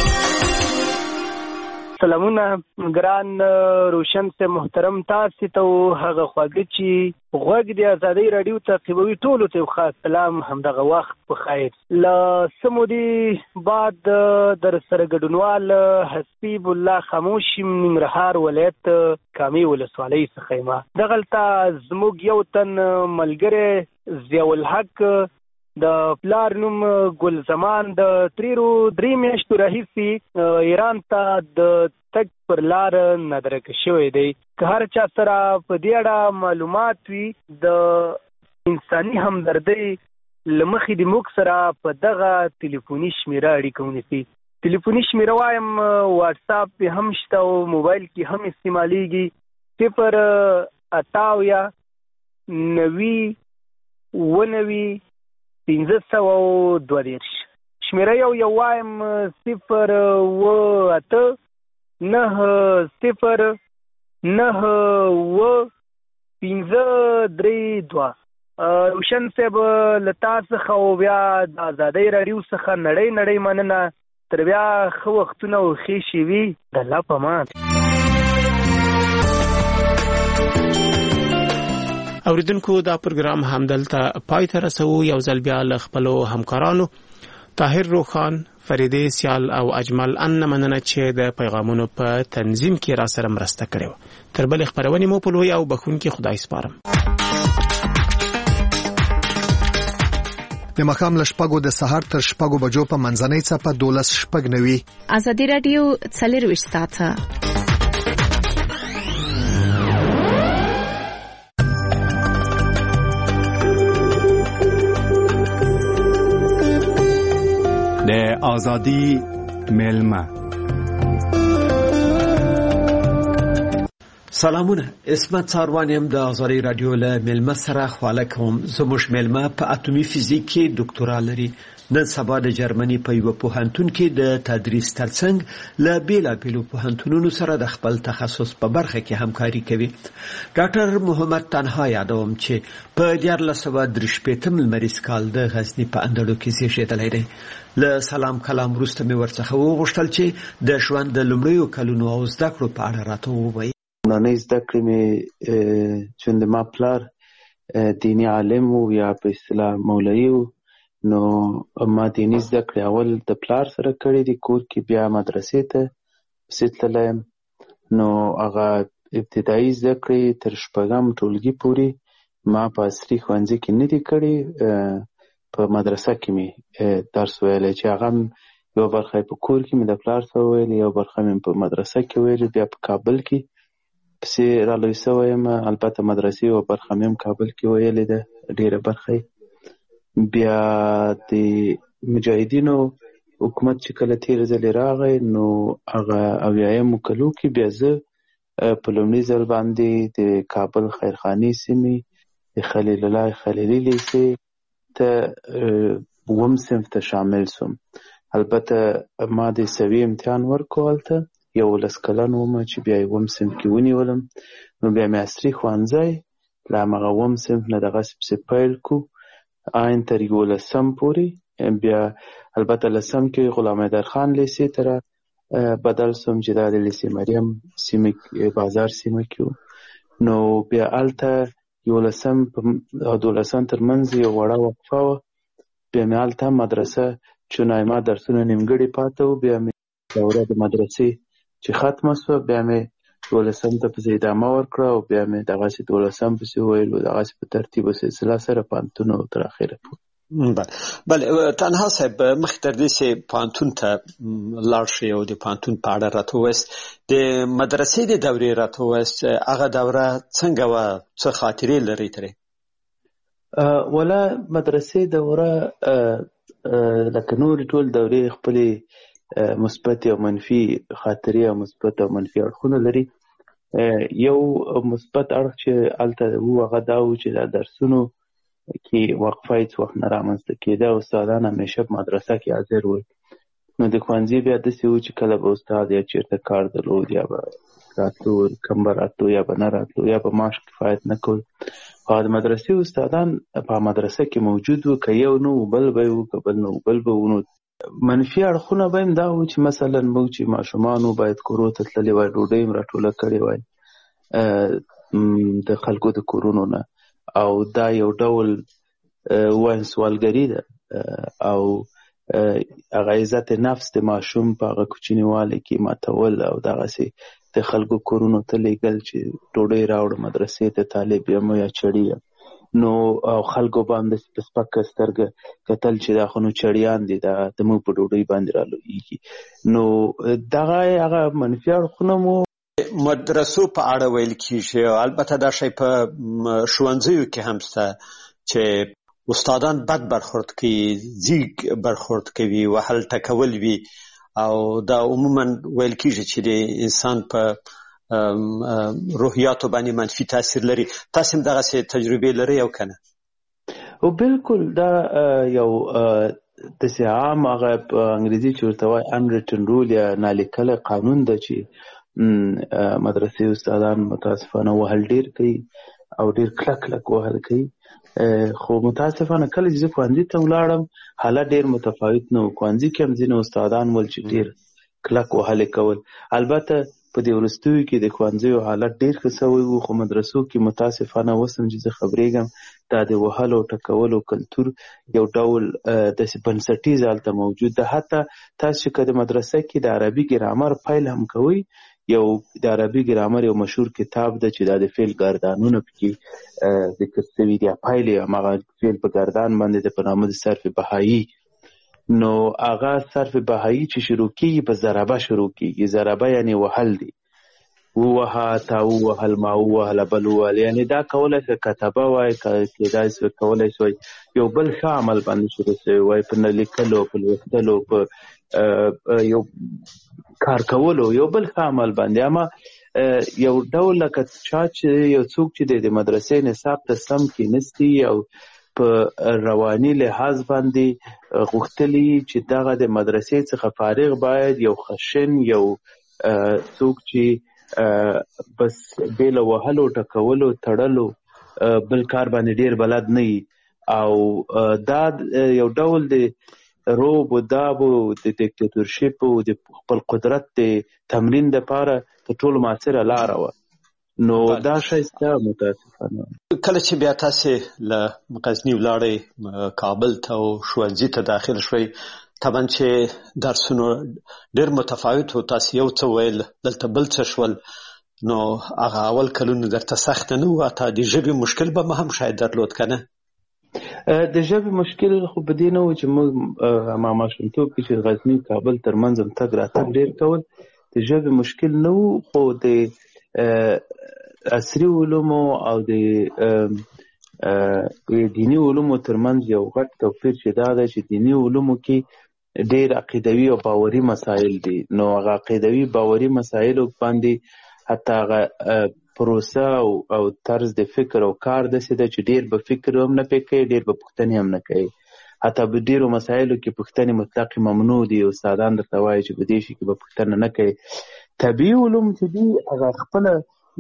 سلامونه ګران روشن سے محترم تاسو ته هغه خواږه چې غوږ د آزادۍ راډیو تعقیبوي ټولو ته خاص سلام. همدغه وخت په خیر. له څه مودې بعد در سره ګډونوال حسیب الله خاموش ننګرهار ولایت کامې ولسوالۍ څخه یم. دغلته زموږ یو تن ملګری ضیاءالحق د پلار نوم ګل زمان د تریرو درې میاشتو راهیسې ایران ته د تګ پر لار نادرکه شوی دی. که هر چا سره په دې اړه معلومات وي د انساني همدردۍ له مخې د موږ سره په دغه تلیفوني شمېره اړیکه ونیسي. تلیفوني شمېره وایم واټساپ پې هم شته او موبایل کې هم استعمالیږي. صفر اته اویا نوي اووه نوي پنځه سوه او دوه دېرش. شمېره یو یو وایم صفر اوه اته نهه صفر نهه اوه پنځه درې دوه. روشن صاحب له تا څخه او بیا د آزادۍ راډیو څخه نړۍ نړۍ مننه. تر بیا ښه وختونه او ښې شېبې. د الله په امان. اوریدونکو دا پروګرام همدلته پای ته رسوو. یو ځل بیا له خپلو همکارانو طاهر روخان، فریدې سیال او اجمل ان مننه چې د پیغامونو په تنظیم کې را سره مرسته کړې وه. تر بلې خپرونې مو په لوی او بخښونکي خدای سپارم. د ماښام له شپږو د سهار تر شپږو بجو په منځنۍ څپه دولس شپږ نوي. آزادۍ راډیو څلېرویشت ساعته. د آزادی ملما. سلامونه، اسمت ساروانیم د آزادی رادیو له ملما سره خواله کوم. زموږ ملما په اتومي فزیک کې ډاکټورا لري. نن سبا د جرمني په یو پوهنتون کې د تدریس ترڅنګ له بیلابیلو پوهنتونونو سره د خپل تخصص په برخه کې همکاري کوي. ډاکټر محمد تنها یادوم چې په دیارلس سوه درې شپېتم لمریز کال د غزني په اندړو کې زیږېدلی دی. له سلام کلام وروسته مې ورڅخه وغوښتل چې د ژوند د لومړیو کلونو او زده کړو په اړه راته ووایي. لومړنۍ زده کړې مې چې د ما پلار دیني عالم و یا په اصطلاح مولوي و، نو ما دیني زده کړې اول د پلار سره کړې دي کور کې، بیا مدرسې ته پسې تللی یم. نو هغه ابتدایي زده کړې تر شپږم ټولګي پورې ما په عصري ښوونځي کې نه دي کړې. په مدرسه کې مې درس ویلی چې هغه یو برخه په کور کې مې د پلار سره ویلې، یو برخه مې په مدرسه کې ویلې، بیا په کابل کې پسې رالوی سوی یم. البته مدرسې یو برخه مې هم کابل کې ویلې ده، ډېره برخه. بیا د مجاهدینو حکومت چې کله تېر ځلې راغی نو هغه اویایمو کلو کې بیا زه په لومړي ځل باندې د کابل خیرخانې سیمې د خلیل الله خلیلي لیسې ته اووم صنف ته شامل سوم. البته ما د سوي امتحان ورکو هلته یولس کلن ومه چې بیا اووم صنف کې ونیولم. نو بیا مې عصري ښوونځی له همغه اووم صنف نه دغسې پسې پیل کړو آین تر یولسم پورې. بیا البته لسم کې غلام حیدرخان لیسې ته را بدل سوم چې دا د لیسې مریم سیمه بازار سیمه کې و. نو بیا هلته یولسم او دولسم تر منځ یو وړه وقفه وه. بیا مې هلته مدرسه چونای ما درسونه نیمګړي پاته و. بیا مې دوره د مدرسې چې ختمه سوه بیا مې دولسم ته پسې ادامه ورکړه او بیا مې دغسې دولسم پسې وویل و دغسې په ترتیب و سلسله سره پوهنتون او تر اخره پورې. بله تنها صاحب مخکې تر دې چې پوهنتون ته لاړ شئ او د پوهنتون په اړه راته ووایاست د مدرسې د دورې راته ووایاست هغه دوره څنګه وه څه خاطرې لرئ ترې؟ ولا مدرسې دوره لکه نورې ټول دورې خپلې مثبت او منفي خاطرې او مثبت او منفي اړخونه لري. یو مثبت اړخ چې هلته و هغه دا و چې دا درسونو کې وقفه هېڅ وخت نه رامنځته کېده. استادان همیشه په مدرسه کې حاضر ول. نو د ښوونځي بیا داسې و چې کله به استاد یا چېرته کار درلود یا به راتلو کم به راتلو یا به نه راتلو یا به معاش کفایت نه کول. خو د مدرسې استادان په مدرسه کې موجود و، که یو نه و بل به و، که بل نه و بل به و. نو منفي اړخونه به هم دا و چې مثلا موږ چې ماشومان وو باید کورو ته تللي وای، ډوډۍ هم راټوله کړې وای د خلکو د کورونو نه، او دا یو ډول وایم سوالګري ده او هغه عزت نفس د ماشوم په هغه کوچنیوالي کې ماتول او دغسې د خلکو کورونو ته لیږل چې ډوډۍ راوړه مدرسې ته طالب یم یا چړي یم. نو او خلکو به هم داسې په سپکه سترګه کتل چې دا خو نو چړیان دي، دا زموږ په ډوډۍ باندې رالویږي. نو دغه هغه منفي اړخونه مو مدرسو په اړه ویل کېږي. البته دا شی په ښوونځیو کې هم شته چې استادان بد برخورد کوي، ځیږ برخورد کوي، وهل ټکول وي، او دا عموما ویل کېږي چې د انسان په روحیاتو باندې منفي تاثیر لري. تاسو هم دغسې تجربې لرئ او که نه؟ او بالکل دا یو داسې عام هغه په انګریزي چې ورته وایي unwritten rule یا نالیکلی قانون ده چې مدرسې استادان متاسفانه وهل ډېر کوي او ډېر کلک کلک وهل کوي. خو متاسفانه کله چې زه ښوونځي ته ولاړم حالت ډېر متفاوت نه و. ښوونځي کې هم ځینې استادان ول چې ډېر کلک وهلې کول. البته په دې وروستیو کې د ښوونځیو حالت ډېر ښه سوی و، خو مدرسو کې متاسفانه اوس هم چې زه خبرېږم دا د وهلو او ټکولو کلتور یو ډول داسې بنسټیز هلته موجود ده. حتی تاسو چې که د مدرسه کې د عربي ګرامر پیل هم کوئ، یو د عربي ګرامر یو مشهور کتاب ده چې دا د فعل ګردانونه پکې ذکر شوي دي، پیل یې هماغه فعل په ګردان باندې ده په نامه د صرف بهایي. نو هغه صرف بهایي چې شروع کېږي په ضربه شروع کېږي. ضربه یعنې وهل دی، ووهه، تا ووهل، ما ووهله، بل ووهل. یعنې دا کولی شوی کتبه وای، کېدای شوی کولی شوی یو بل ښه عمل باندې شروع شوی وای، په نه لیکلو، په لوستلو، په یو کار کولو، یو بل ښه عمل باندې. اما یو ډول لکه چا چې یو څوک چې د مدرسې نصاب ته سم کېنستی او په رواني لحاظ باندې غوښتلي چې دغه د مدرسې څخه فارغ باید یو خشن، یو څوک چې بس بې له وهلو، ټکولو، تړلو بل کار باندې ډېر بلد نه وي. او دا یو ډول د روب و داب و د دیکتاتورشپ و د خپل قدرت د تمرین دپاره تر ټولو مؤثره لاره وه. نو دا شی سته متاسفانه. کله چې بیا تاسې له غزني ولاړئ کابل ته او ښوونځي ته داخل شوئ، طبعا چې درسونه ډېر متفاوت و، تاسې یو څه ویل، دلته بل څه شول. نو هغه اول کلونه درته سخته نه وه؟ حتی د ژبې مشکل به هم شاید درلود که نه؟ د ژبې مشکل خو په دې نه و چې موږ ما ماشومتوب کې چې غزني کابل ترمنځ هم تګ راتګ ډېر کول، د ژبې مشکل نه و. خو د عصري علومو او د دیني علومو ترمنځ یو غټ توپیر چې دا ده چې دیني علومو کې ډېر عقیدوي او باوري مسایل دي. نو هغه عقیدوي باوري مسایلو باندې حتی هغه پروسه او, او طرز د فکر او کار داسې ده چې ډېر به فکر هم نه پې کوي، ډېر به پوښتنې هم نه کوي. حتی په ډېرو مسایلو کې پوښتنې مطلق ممنوع دي. استادان درته وایي چې په دې شي کې به پوښتنه نه کوي. طبیعي علوم چې دي هغه خپله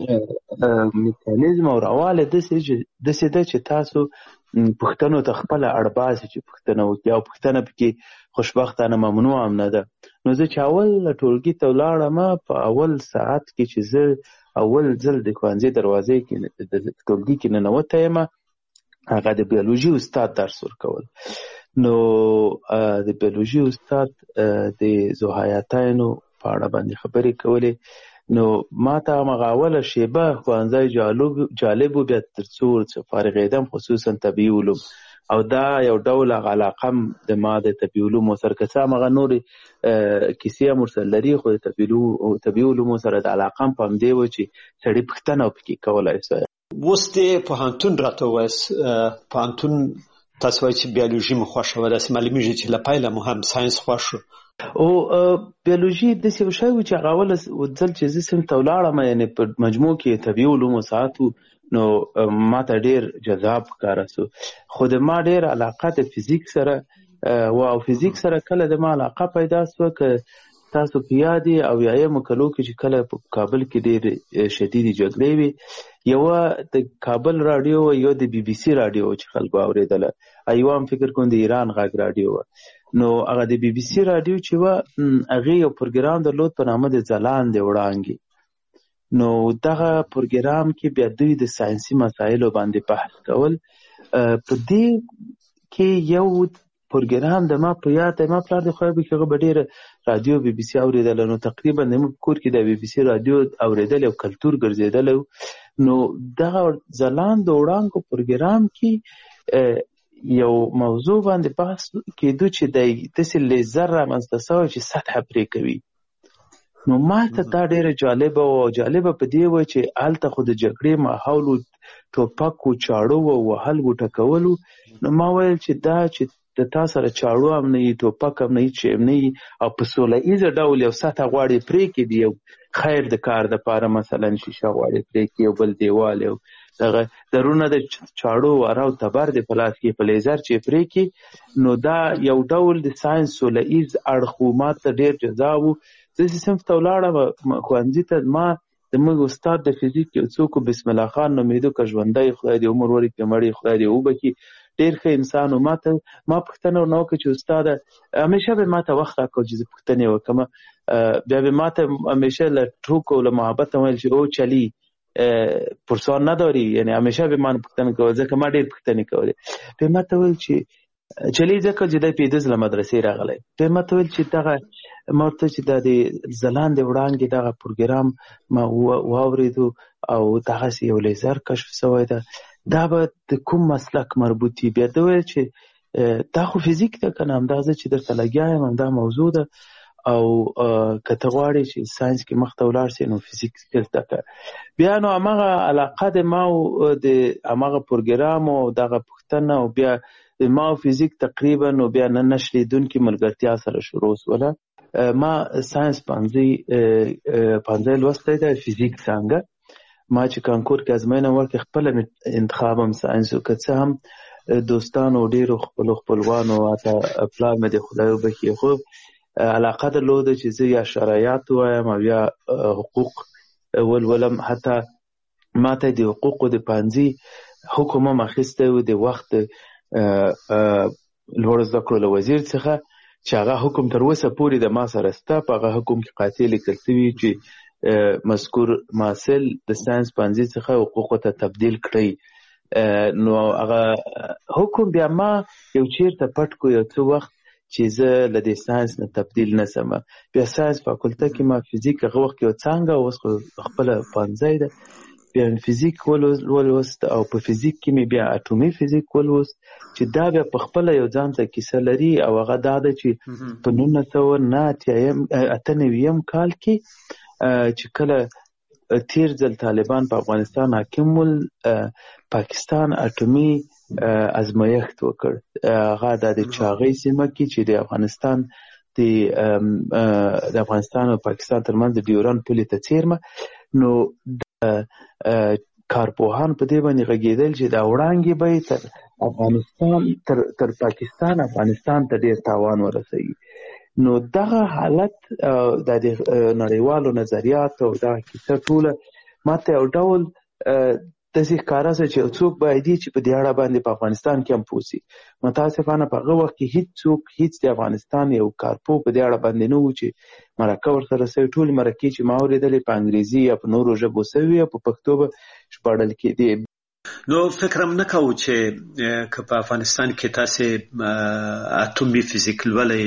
میکانیزم او رواله داسې ده چې تاسو پوښتنو ته خپله اړ باسي چې پوښتنه وکړي او پوښتنه پکې خوشبختانه ممنوع هم نه ده. نو زه چې اول ټولګي ته ولاړم په اول ساعت کې چې زه اول ځل د ښوونځي دروازې کې د ټولګي کې ننوتی یم، هغه د بیولوژي استاد درس ورکول. نو د بیولوژي استاد د ذوحیاتینو په اړه باندې خبرې کولې. نو ما ته همغه اوله شیبه ښوونځی جالب و، بیا تر څو فارغېدم خصوصا طبیعي علوم، او دا یو ډول علاقه هم د ما د طبیعي علومو سره که څه همغه نورې کیسې هم ورسره لري، خو د طبیعي علومو سره د علاقه هم په همدې و چې سړي پوښتنه پکې کولی سي. اوس د پوهنتون راته ووایاست، پوهنتون تاسو وایئ چې بیولوژي مو خوښه وه، داسې معلومېږي چې له پیله مو هم ساینس خوښ و. او بیولوژي داسې یو شی و چې هغه اوله ځل چې زه صنف ته ولاړم، یعنې په مجموع کې طبیعي علومو ساعت و، نو ما ته ډېر جذاب ښکاره سو. خو د ما ډېر علاقه د فزیک سره و، او فزیک سره کله د ما علاقه پیدا سوه که تاسو په یاد یې اویایمو کلو کې چې کله په کابل کې ډېرې شدیدې جګړې وې، یوه د کابل راډیو و، یو د بي بي سي راډیو و چې خلکو اورېدله، یوه هم فکر کوم د ایران غږ راډیو وه. نو هغه د بي بي سي راډیو چې وه هغې یو پروګرام درلود په نامه د ځلاندې وړانګې. نو دغه پروګرام کې بیا دوی د ساینسي مسایلو باندې بحث کول. په دې کې یو پروګرام د ما په یاد دی، ما پلار د خدای بخښي هغه به ډېره راډیو بي بي سي اورېدله، نو تقریبا زموږ په کور کې د بي بي سي راډیو اورېدل یو کلتور ګرځېدلی و. نو دغه ځلاند د وړانګو پروګرام کې یو موضوع باندې بحث کېدو چې د داسې لیزر رامنځته سوی چې سطحه پرې کوي. نو ما ته دا ډېره جالبه وه، او جالبه په دې وه چې هلته خو د جګړې ماحول و، ټوپک و، چاړه وه، وهل و، ټکول و. نو ما ویل چې دا چې د تا سره چاړو هم نه وي، ټوپک هم نه وي، چې هم نه وي، او په سوله ایزه ډول یو سطحه غواړې پرې کړي، یو خیر د کار دپاره مثلا شیشه غواړې پرې کړي، یو بل دیوال، یو دغه درونه د چاړو واره او تبر د په لاس کې په لیزر چې پرې کړي. نو دا یو ډول د ساینس سوله ایز اړخ و، ما ته ډېر جذاب و. زه چې صنف ته ولاړم ښوونځي ته، ما زموږ استاد د فزیک یو څوک بسم الله خان نومېده، که ژوندی خدای دې عمر ورکړي، مړی خدای دې وبخي، ډېر ښه انسان و. ما ته ما پوښتنه ورنه وکړه چې استاده، همیشه به ما ته وخت راکړو چې زه پوښتنې وکړم، بیا به ما ته همیشه له ټوکو له محبت ویل چې او چلی پرسان نداری، یعنی همیشه به من پوښتنه کول، ځکه ما ډېر پوښتنې کولې. به ما ته ویل چې چلی ځکه چې دی پیدز له مدرسې راغلی. به ما ته ویل چې دغه ما ورته چې دا د ځلاندې وړانګې دغه پروګرام ما واورېدو او دغسې یو لیزر کشف سوی ده، دا به د کوم مسلک مربوط وي؟ بیا ده ویل چې دا خو فزیک ده که نه، همدا زه چې درته لګیا یم همدا موضوع ده، او که ته غواړې چې ساینس کې مخته ولاړ سې نو فزیک زده کړه. بیا نو همغه علاقه د ما او د همغه پروګرام او دغه پوښتنه او بیا د ما او فزیک تقریبا نو بیا نه نشلیدونکې ملګرتیا سره شروع سوله. ما ساینس پنځه پنځه لوستی دی، فزیک څنګه ما چې کانکور کې ازموینه ورکړې خپله انتخاب هم ساینس و، که څه هم دوستانو ډېرو خپلو خپلوانو حتی پلار مې د خدای وبخښي خو علاقه درلوده چې زه یا شرایط وایم او یا حقوق ولولم. حتی ما ته د حقوقو د پانځي حکم هم اخیستی و د وخت لوړو زده کړو له وزیر څخه، چې هغه حکم تر اوسه پورې د ما سره شته. په هغه حکم کې قاطع لیکل شوي چې مذکور محصل د ساینس پانځي څخه حقوقو ته تبدیل کړئ. نو هغه حکم بیا ما یو چیرته پټ کو یو څه وخت چې زه له دې ساینس نه تبدیل نه سم. بیا ساینس فاکولته کې ما فزیک هغه وخت کې یو څانګه، اوس خو خپله پانځی ده، بیا فزیک ولوست او په فزیک کې مې بیا اټومي فزیک ولوست چې دا بیا په خپله یو ځان ته کیسه لري، او هغه دا ده چې په نولس سوه نه اته نویم کال کې چې کله تیر ځل طالبان په افغانستان حاکم ول، پاکستان اټومي ازمایښت وکړ. هغه د چاغۍ سیمه کې چې د افغانستان د افغانستان او پاکستان ترمنځ د ډیورند پولې ته څیرمه. نو کارپوهان په دې باندې غږېدل چې دا وړانګې به تر افغانستان تر تر پاکستان افغانستان ته ډېر تاوان ورسوي. نو دغه حالت د نړیوالو نظریاتو او دغه کیسه ټوله ماته یو ډول داسې ښکاره شوه چې یو څوک باید چې په دې اړه باندې په افغانستان کې هم پوه شي. متاسفانه په هغه وخت کې هېڅ څوک هېڅ د افغانستان یو کارپو په دې اړه باندې نه و چې مرکه ورسره شوې. ټولې مرکې چې ما اورېدلې په انګریزي یا په نورو ژبو شوې او په پښتو به ژباړل کېدې. نو فکر هم نه کوو چې که په افغانستان کې تاسې اتومي فزیک لولئ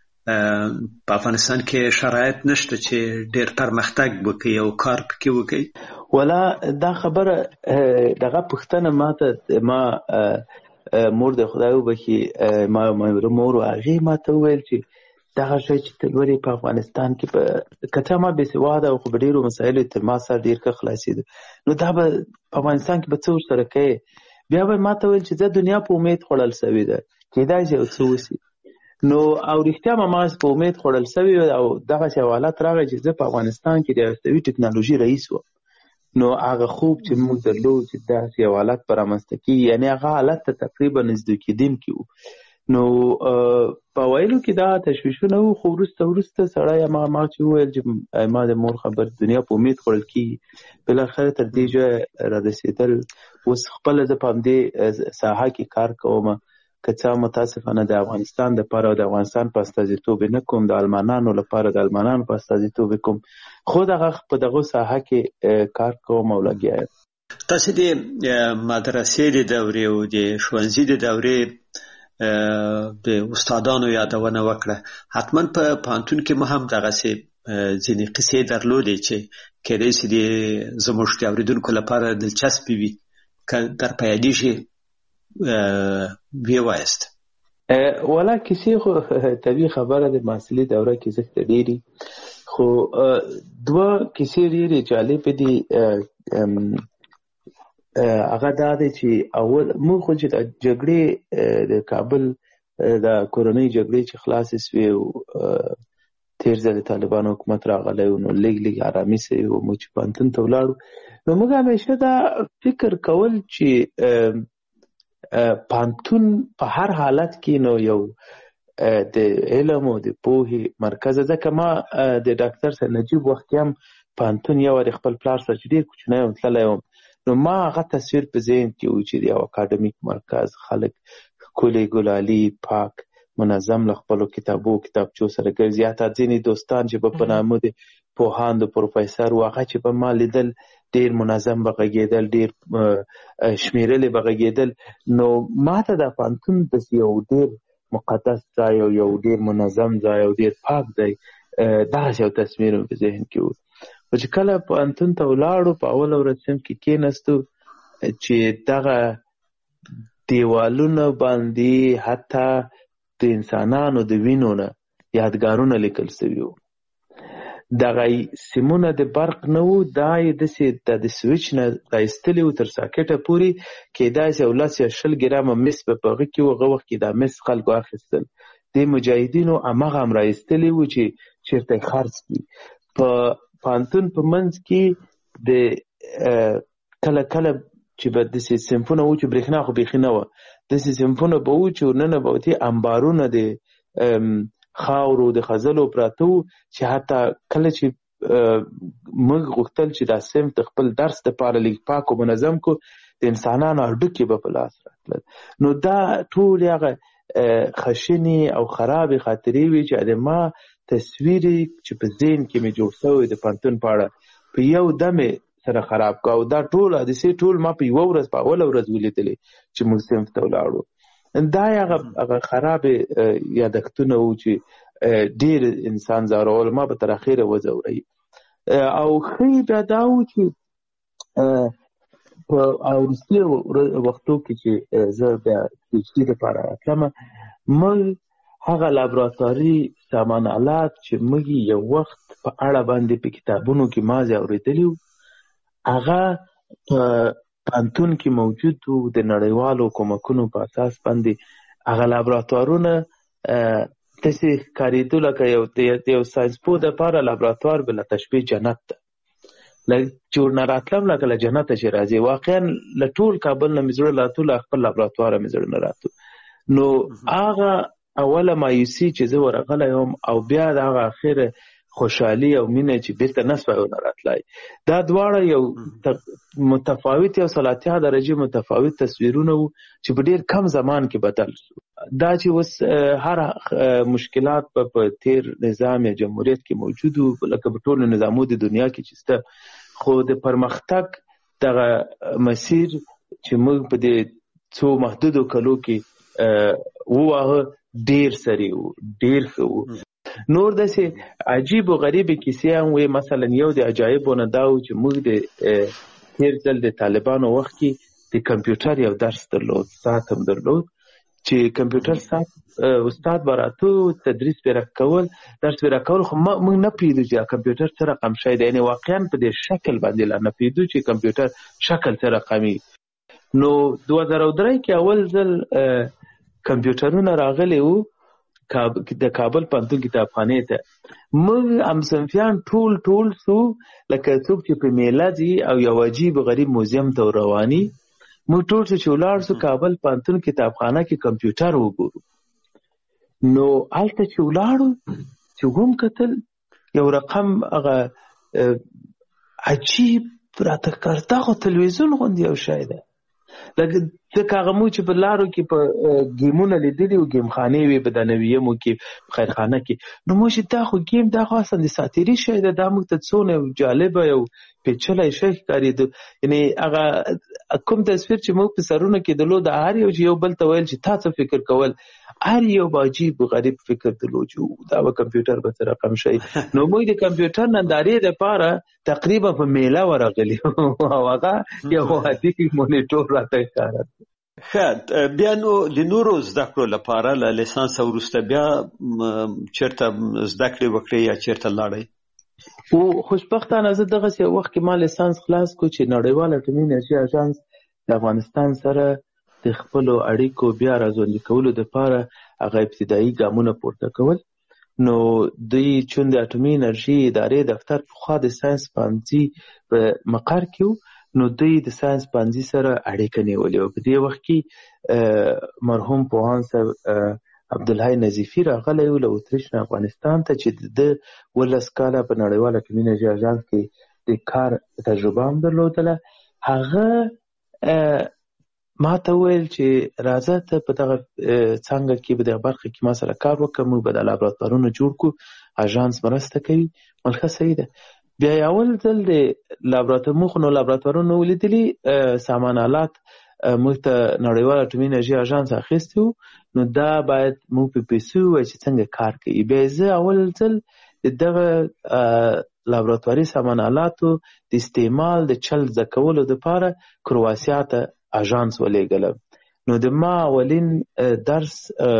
په افغانستان کې شرایط نشته چې ډېر پرمختګ وکړي او کار پکې وکړي؟ ولا دا خبره دغه پوښتنه ماته ما مور د خدای وبخي ما مور او هغې ماته وویل چې دغه شی چې ته لولې په افغانستان کې په که څه ما بېسواده او خو په ډېرو مسایلو تر ما سره ډېر ښه خلاصېده، نو دا به په افغانستان کې به څه ورسره کوې؟ بیا به ما ته ویل چې زه دنیا په امید خوړل شوې ده، کېدای شي یو څه وشي. نو او رښتیا به ما په امید خوړل شوې او دغسې حالت راغی چې زه په افغانستان کې د هستوي ټکنالوژي رئیس وم. نو هغه خوب چې موږ درلود چې داسې یو حالت به رامنځته کېږي، یعنې هغه حالت ته تقریبا نږدې کېدونکي وو. نو په ویلو کې دا تشویشونه وو، خو وروسته وروسته سړی هماغه ما چې وویل چې ما د مور خبر دنیا په امید خوړل کېږي، بالاخره تر دې ځایه رارسېدل. اوس خپله زه په همدې ساحه کې کار کوم، که څه متاسفانه د افغانستان دپاره او د افغانستان په استازیتوب یې نه کوم، د المانانو لپاره د المانانو په استازیتوب یې کوم، خو دغه په دغو ساحه کې کار کوم او لګیا یم. تاسې د مدرسې د دورې او د ښوونځي د دورې د استادانو یادونه وکړه. حتما په پوهنتون کې مو هم دغسې ځینې قصې درلودې چې کېدای شي زموږ د اورېدونکو لپاره دلچسپې وي، که در په یادېږي ویې وایاست. والا کیسې خو طبیعي خبره د محصلي دوره کې زښته ډېرې، خو دوه کیسې ډېرې جالبې دي. هغه دا دی چې اول موږ خو چې د جګړې د کابل د کورنۍ جګړې چې خلاصې سوې او تېر ځل د طالبانو حکومت راغلی و، نو لږ لږ ارامي سوې و، موږ چې پوهنتون ته ولاړو، نو موږ همیشه دا فکر کول چې پوهنتون په هر حالت کې نو یو د علم او د پوهې مرکز. ځکه ما د ډاکټر سید نجیب وخت کې هم پوهنتون یو وارې خپل پلار سره چې ډېر کوچنی وم تللی وم، نو ما هغه تصویر په ذهن کې و چې د یو اکاډمیک مرکز، خلک ښکلي ګلالي پاک منظم له خپلو کتابو کتابچو سره ګرځي. حتی ځینې دوستان چې به په نامه د پوهاند د پروفیسر و، هغه چې به ما لیدل ډېر منظم به غږېدل، ډېر شمېرلې به غږېدل. نو ما ته دا پوهنتون داسې یو ډېر مقدس ځای او یو ډېر منظم ځای او ډېر پاک ځای، دغسې یو تصویر مې په ذهن کې و. خو چې کله پوهنتون ته ولاړو، په اوله ورځ صنف کې کېناستو چې دغه دیوالونه باندې حتی د انسانانو د وینو نه یادګارونه لیکل سوي وو. دغه سیمونه د برق نه وو، دا یې داسې د سویچ نه رایستلي وو تر ساکټه پورې، کېدای شي یو لس یا شل ګرامه مس به په هغه کې وو. هغه وخت کې دا مس خلکو اخیستل، دې مجاهدینو هماغه هم رایستلي وو چې چېرته یې خرڅ کړي. په پوهنتون په منځ کې د کله کله چې به داسې صنفونه وو چې برېښنا خو بیخي نه وه، داسې صنفونه به وو چې ورننه به ورتې انبارونه د خاورو د خځلو پراته وو، چې حتی کله چې موږ غوښتل چې دا صنف د خپل درس دپاره لږ پاک او منظم کړو، د انسانانو هډوکي به په لاس راتلل. نو دا ټولې هغه خشنې او خرابې خاطرې وې چې د ما تصویر چې په ذهن کې مې جوړ شوی د پوهنتون په اړه په یو دم سره خراب کړه. او دا ټول حادثې ټول ما په یوه ورځ په اوله ورځ ولیدلې چې موږ صنف ته ولاړو. دا هغه هغه خرابې یادښتونه وو چې ډېر انسان ځورول، ما به تر اخره وځوروي. او ښه بیا دا وو چې په وروستي وختو کې چې زه بیا پي ایچ ډي دپاره راتلم، موږ هغه لابراتواري سامان آلات چې موږ یو وخت په اړه باندې په کتابونو کې مازې اورېدلي وو، هغه په پوهنتون کې موجود وو. د نړیوالو کومکونو په اساس باندې هغه لابراتوارونه داسې ښکارېدو لکه یو د یو ساینسپوه دپاره لابراتوار بله تشبیه جنت ده. لکه چې ورنه راتلم لکه له جنته چې راځي. واقعا له ټول کابل نه مې زړه راتلو، له خپل لابراتواره مې زړه نه راتلو. نو هغه اوله مایوسي چې زه ورغلی وم او بیا د هغه اخره خوشحالي او مینه چې بیرته نه سوی ونه راتلی، دا دواړه یو متفاوت یو سلاتیا درجې متفاوت تصویرونه وو چې په ډېر کم زمان کې بدل شو. دا چې اوس هر مشکلات په تیر نظام یا جمهوریت کې موجود وو، لکه په ټولو نظامو د دنیا کې چې شته، خو د پرمختګ دغه مسیر چې موږ په دې څو محدودو کلو کې وواهه ډېر سری وو، ډېر ښه وو. نور داسې عجیب و غریبې کیسې هم وې. مثلا یو د عجایبو نه دا و چې موږ د تېر ځل د طالبانو وخت کې د کمپیوټر یو درس درلود، ساعت هم درلود، چې کمپیوټر ساعت استاد به راتو تدریس به راکول، درس به راکول، خو موږ نه پوهېدو چې کمپیوټر څه رقم شی دی. یعنې واقعا په دې شکل باندې لا نه پوهېدو چې کمپیوټر شکل څه رقمي. نو دوه زره درې کې اول ځل کمپیوټرونه راغلي وو د کابل پوهنتون کتابخانې ته. موږ همصنفیان ټول ټول سو لکه څوک چې په میله ځي او یو عجیب غریب موزیم ته رواني، موږ ټول چې ولاړ سو کابل پوهنتون کتابخانه کې کمپیوټر وګورو. نو هلته چې ولاړو چې هم کتل یو رقم هغه عجیب راته ښکار، دغه تلویزیون غوندې یو شی دی. لکه ځکه هغه موږ چې په لارو کې په ګیمونه لیدلي وو، ګیم خانې وې په دنویمو کې، په خیرخانه کې. نو موږ چې دا خو ګیم دا خو اصلا د ساتیري شی دی، دا موږ ته څونه جالبه یو پیچلی شی ښکارېده. یعنې هغه کوم تصویر چې موږ په سرونه کې درلود، هر یو چې یو بل ته ویل چې تا څه فکر کول، هر یو به عجیب غریب فکر درلود چې دا به کمپیوټر به څه رقم شی. نو موږ د کمپیوټر نندارې دپاره تقریبا په میله ورغلي او هغه یو عادي مونیټور راته ښکاره. ښه، بیا نو د نورو زده کړو لپاره له لیسانس وروسته بیا چېرته زده کړې وکړې یا چېرته لاړئ؟ خو خوشبختانه زه دغسې یو وخت کې ما لیسانس خلاص کړو چې نړیوال اټومي انرژي اژانس د افغانستان سره د خپلو اړیکو بیا راژوندي کولو دپاره هغه ابتدایي ګامونه پورته کول. نو دوی چون د اټومي انرژي ادارې دفتر پخوا د ساینس پوهنځي په مقر کې وو، نو دوی د ساینس پوهنځي سره اړیکه نیولې وه. په دې وخت کې مرحوم پوهاند صاحب عبدالحی نظیفي راغلی و له اتریش نه افغانستان ته، چې د ولس کاله په نړیوال اټومي انرژي اژانس کې د کار تجربه هم درلودله. هغه ما ته وویل چې راځه ته په دغه څانګه کې په دغه برخه کې ما سره کار وکړه، موږ به دا لابراتوارونه جوړ کړو، اژانس مرسته کوي. ویل ښه صحیح ده. بیا یې اول ځل د لابراتوار موږ نو لابراتوارونه ولیدلي، سامان آلات موږ ته نړیوال اټومي انرژي اژانس اخیستی وو، نو دا باید موږ په پیسو ووایو چې څنګه کار کوي. بیا زه اول ځل د دغه لابراتواري سامان آلاتو د استعمال د چل زده کولو دپاره کرواسیا ته اژانس ولېږلم. نو د ما اولین درس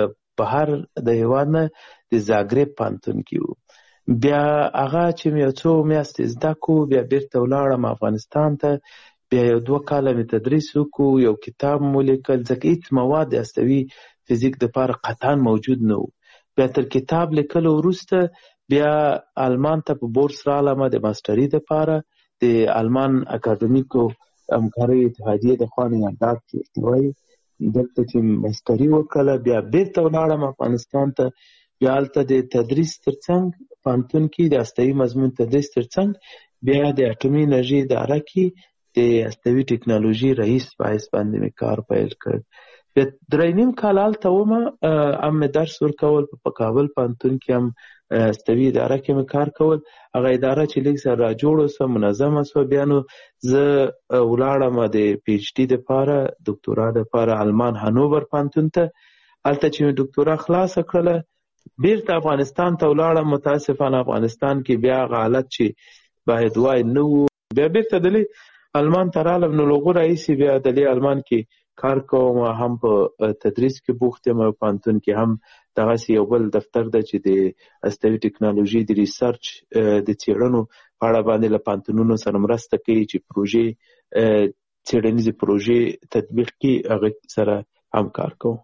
بهر د هېواد نه د زاګرب پوهنتون کې وو. بیا هغه چې مې یو څو میاشتې زده کړو، بیا بیرته ولاړم افغانستان ته. بیا یو دوه کاله مې تدریس وکړو، یو کتاب مو لیکل، ځکه هېڅ مواد د هستوي فزیک دپاره قطعا موجود نه وو. بیا تر کتاب لیکلو وروسته بیا آلمان ته په بورس رالم د ماسټري دپاره، د آلمان اکاډمیکو همکارۍ اتحادیې د خوا نه یاداد چې وایي، دلته چې ماسټري وکړله. بیا بیرته ولاړم افغانستان ته. بیا هلته د تدریس تر څنګ پوهنتون کې د هستوي مضمون تدریس تر څنګ بیا د اټومي انرژي اداره کې د هستوي ټکنالوژي رئیس په حیث باندې مې کار پیل کړ. بیا درې نیم کال هلته ومه، هم مې درس ورکول، په کابل پوهنتون کې هم هستوي اداره کې مې کار کول. هغه اداره چې لږ سره را جوړه سوه، منظمه سوه. بیا نو زه ولاړم د پی ایچ ډي دپاره، دکتورا دپاره آلمان هانوور پوهنتون ته. هلته چې مې دکتورا خلاصه کړله، بیرته افغانستان ته ولاړم. متاسفانه افغانستان کې بیا هغه حالت چې باید وای نه و. بیا بیرته دلې آلمان ته رالم. نو له هغو راهیسې بیا دلې آلمان کې کار کوم، هم په تدریس کې بوخت یم، او پوهنتون کې هم دغسې یو بل دفتر ده چې د هستوي ټکنالوژي د ریسرچ د څېړنو په اړه باندې له پوهنتونونو سره مرسته کوي چې پروژې څېړنیزې پروژې تطبیق کړي، هغه سره هم کار کوم.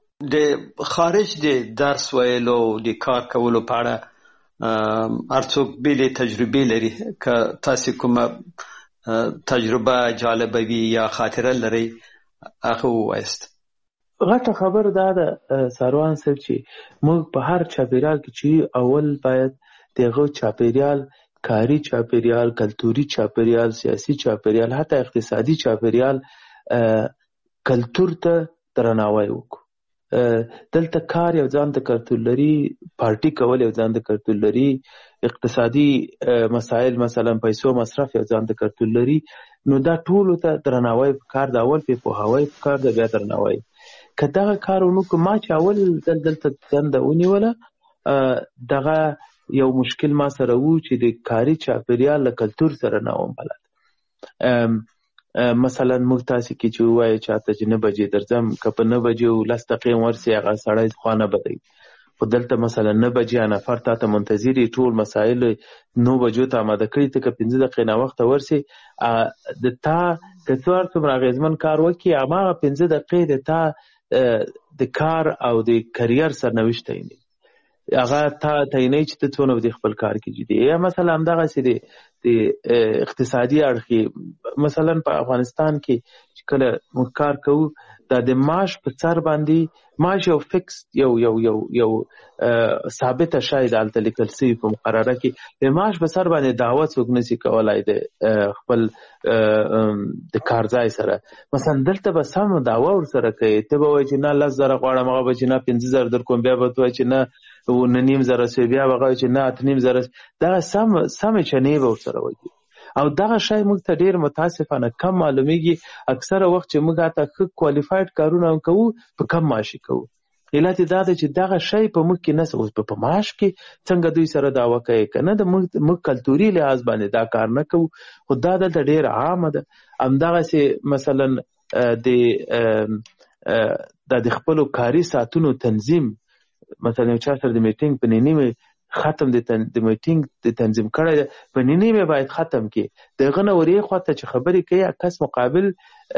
د خارج د درس ویلو د کار کولو په اړه هر څوک بېلې تجربې لري. که تاسې کومه تجربه جالبه وي یا خاطره لري هغه وایست. غټه خبر دا ده ساروان صاحب چې موږ په هر چاپیریال کې چې اول باید دغه چاپیریال کاری چاپیریال، کلتوري چاپیریال، سیاسي چاپیریال، حتی اقتصادي چاپیریال کلتور ته درناوی وکړو. دلته کار یو ځان ته کلتور لري، پارټي کول یو ځان ته کلتور لري، اقتصادي مسائل مثلا پیسو مصرف یو ځان ته کلتور لري. نو دا ټول ته درناوی کار دا اول په پوهاوی کار دا بیا درناوی. که دغه کارونو که ما چې اول دل دلته دنده ونیوله دغه یو مشکل ما سره وو چې د کاري چاپیریال له کلتور سره نه وم بلد. مثلا موږ تاسې کې چې ووایو چاته چې نه بجې درځم که په نه بجې و لس دقیقې ورسې هغه سړی خوا نه بدوي. خو دلته مثلا نه بجې نفر تا ته منتظر یې، ټول مسایل نو بجو ته اماده کړي، ته که پنځه دقیقې ناوخته ورسې د تا که څو هر څومره اغېزمن کار وکړي هماغه پنځه دقیقې د تا د کار او د کریر سرنوشت تعینوي. هغه تا تعینوي چې ته څونه د خپل کار کې جدي. یا مثلا همدغسې د د اقتصادي اړخې مثلا په افغانستان کې چې کله موږ کار کوو دا د معاش په سر باندې معاش یو فکس یو یو یو یو ثابته شاید هلته لیکل سوي په مقرره کې د معاش په سر باندې دعوه څوک نشي کولی د خپل د کارځای سره. مثلا دلته به سم دعوه ورسره کوي، ته به وایي چې نه لس زره غواړم، هغه به چې نه پنځه زره در کوم، بیا به ته وایي چې نه نه نیم زره سوی، بیا به هغه وایي چې نه اته نیم زره. دغه سم سمې چنې به ورسره وایي او دغه شی موږ ته ډېر متاسفانه کم معلومیږي. اکثره وخت چې موږ هلته ښه کوالیفاید کارونه هم کوو په کم معاشي کوو. علت یې دا دی چې دغه شی په موږ کې نشته. اوس په معاش کې څنګه دوی سره دعوه کوي که نه د موږ کلتوري لحاظ باندې دا کار نه کوو، خو دا دلته ډېره عامه ده. همدغسې مثلا د د خپلو کاري ساعتونو تنظیم، مثلا یو چا سره د میټینګ په نیمه ختم د میټینګ د تنظیم کړی ده، په نیمه باید ختم کړي. دغه نه ورې خواته چې خبرې کوي کس مقابل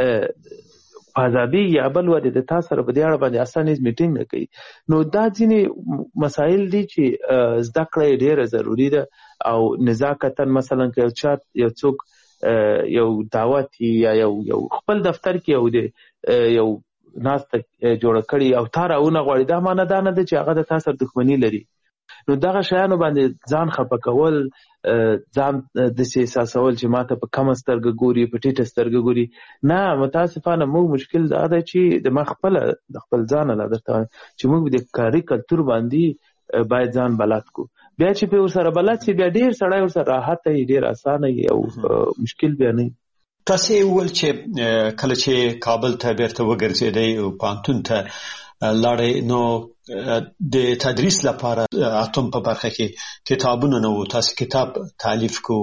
پازابي یا بل ودې د تا سره په دې اړه باندې اسانه میټینګ نه کوي. نو دا ځینې مسایل دي چې زده کړه یې ډېره ضروري ده. او نزاکتا مثلا که یو چا یو څوک یو دعوت یا یو یو خپل دفتر کې یو دی یو ناسته جوړه کړي او تا راونه غواړي، دا معنی دا نه ده چې هغه د تا سره دښمني لري. نو دغه شیانو باندې ځان خفه کول، ځان داسې احساسول چې ماته په کمه سترګه ګوري، په ټیټه سترګه ګوري. نه، متاسفانه موږ مشکل دا ده چې د ما خپله د خپل ځانه لا درته وایم چې موږ د کاري کلتور باندې باید ځان بلد کړو. بیا چې پرې ورسره بلد شي بیا ډېر سړی ورسره راحت وي، ډېر اسانه وي او مشکل بیا نه وي. تاسې وویل چې کله چې کابل ته بیرته وګرځېدئ او پوهنتون ته لاړئ نو د تدریس لپاره اتم په برخه کې کتابونه نه وو، تاسو کتاب تالیف کو.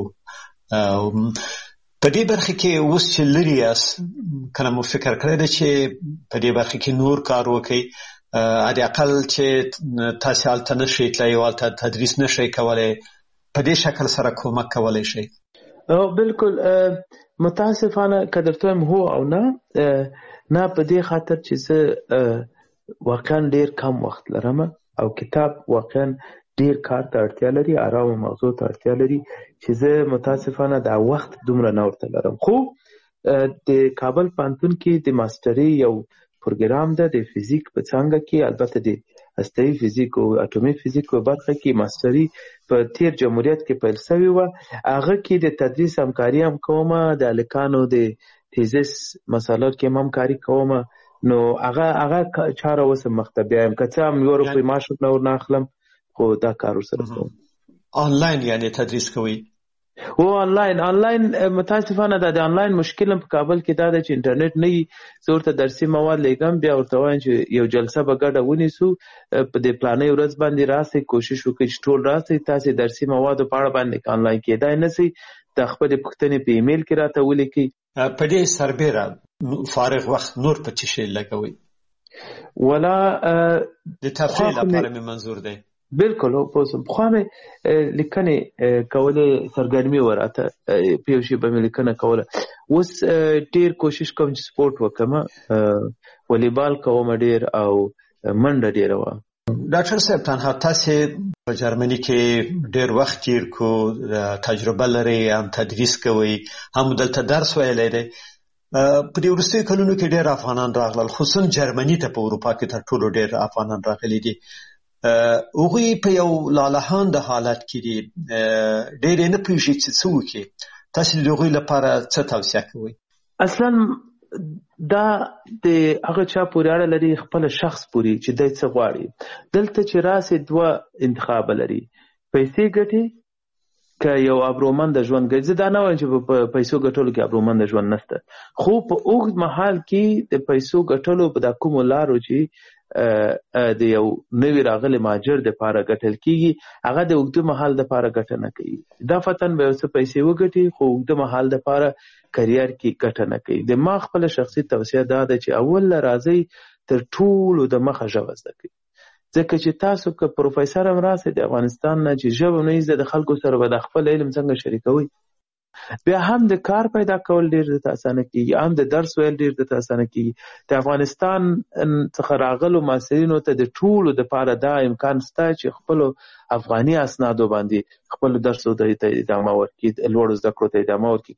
په دې برخه کې اوس چې لري یاست کله مو فکر کړی دی چې په دې برخه کې نور کار وکړئ، حداقل چې تاسو هلته نشئ تللی او هلته تدریس نشئ کولی، په دې شکل سره کومک کولی شئ؟ بالکل متاسفانه که درته وایم هو او نه نه، په دې خاطر چې زه واقعا ډیر کم وخت لرم او کتاب واقعا ډیر کار ته اړتیا لري، آرام موضوع ته اړتیا لري چې زه متاسفانه دا وخت دومره نه ورته لرم. خو د کابل پوهنتون کې د ماستري یو پروګرام ده د فزیک په څانګه کې، البته د هسته‌ایي فزیک او اټومي فزیک په برخه کې ماستري په تیر جمهوریت کې پیل شوې وه. هغه کې د تدریس همکاري هم کومه، د هلکانو د تیزس مسالو کې هم همکاري کومه. نو هغه هغه چاره اوس مخ ته بیایم، که څه هم یو روپۍ معاش ورنه ورنه اخلم، خو دا کار ورسره کوم. آنلاین یعنې تدریس کوئ؟ او آنلاین آنلاین متاسفانه دا د آنلاین مشکل په کابل کې دا ده چې انټرنیټ نه وي. زه ورته درسي مواد لیږم، بیا ورته وایم چې یو جلسه به ګډه ونیسو، په دې پلانۍ ورځ باندې راسئ، کوشش وکړئ چې ټول راسئ. تاسې درسي موادو په اړه باندې آنلاین کېدای نه سئ، د خپلې پوښتنې په ایمیل کې راته ولیکئ. په دې سربیره فارغ وخت نور په څه شی لګوئ؟ ولا د تفریح لپاره مې منظور دی. بالکل پوسم پخوا مې لیکنې کولې، سرګرمي وه راته، په یو شي به مې لیکنه کوله. اوس ډېر کوشش کوم چې سپورټ وکړم، والیبال کوم ډېر او منډه ډېره وه. ډاکټر صاحب تنها تاسو په جرمني کې ډېر وخت تیر کو تجربه لري هم تدریس کوي هم دلته درس ویلی دی په دې وروستیو کلونو کې ډېر افغانان راغلل خصوصا جرمني ته په اروپا کې تر ټولو ډېر افغانان راغلي دي هغوی په یو لالهانده حالت کې دي ډېر یې نه پوهېږي چې څه وکړي تاسو د هغوی لپاره څه توصیه کوئ؟ اصلا دا د هغه چا پورې اړه لري خپل شخص پورې چې دی څه غواړي دلته چې راسي دوه انتخاب لري پیسې ګټي که یو ابرومند ژوند ګټي زه دا نه وایم چې په پیسو ګټلو کې ابرومند ژوند نشته خو په اوږد مهال کې د پیسو ګټلو په دا کومو لارو چې د یو نوي راغلي مهاجر دپاره ګټل کېږي هغه د اوږده مهال دپاره ګټه نه کوي دا فتن به یو څه پیسې وګټي خو اوږده مهال دپاره کریر کې ګټه نه کوي د ما خپل شخصي توصیه دا ده چې اول راځئ تر ټولو د مخه ژبه زده کړئ ځکه چې تاسو که پروفیسر هم راسئ د افغانستان نه چې ژبه نه زده د خلکو سره به د خپل علم څنګه شریکوئ بیا هم د کار پیدا کول ډېر درته اسانه کېږي هم د درس ویل ډېر درته اسانه کېږي د افغانستان څخه راغلو محصلینو ته د ټولو دپاره دا امکان شته چې خپلو افغاني اسنادو باندې خپل درسو ته ادامه ورکړي لوړو زده کړو ته ادامه ورکړي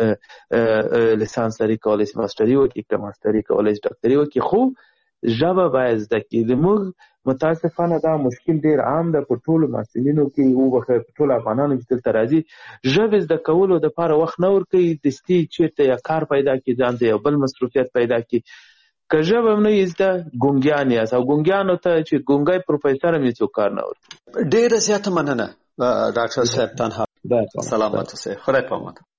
که لیسانس لري کولی شي ماسټري وکړي که ماسټري کولی شي ډاکټري وکړي خو ژبه باید زده کړي زموږ متاسفانه دا مشکل ډېر عام ده په ټولو محصلینو کې وبخښئ په ټولو افغانانو چې دلته راځي ژبې زده کولو دپاره وخت نه ورکوي دستي چېرته یا کار پیدا کړي ځان ته یو بل مصروفیت پیدا کړي که ژبه هم نه یې زده ګونګیان یاست او ګونګیانو ته چې ګونګی پروفیسر هم هېڅوک کار نه ورکوي ډېره زیاته مننه ډاکټر صاحب تنها سلامت اوسئ خدای په امان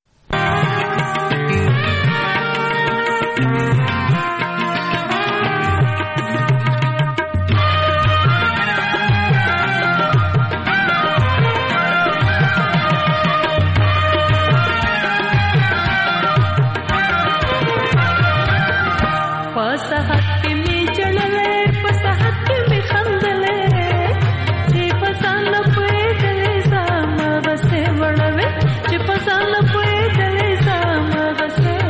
Pasal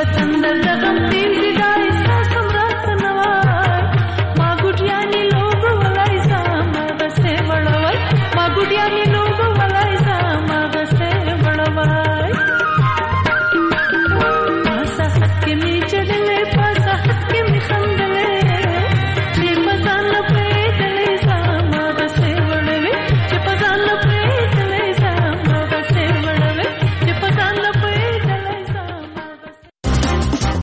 تندر د غم تیز دا احساس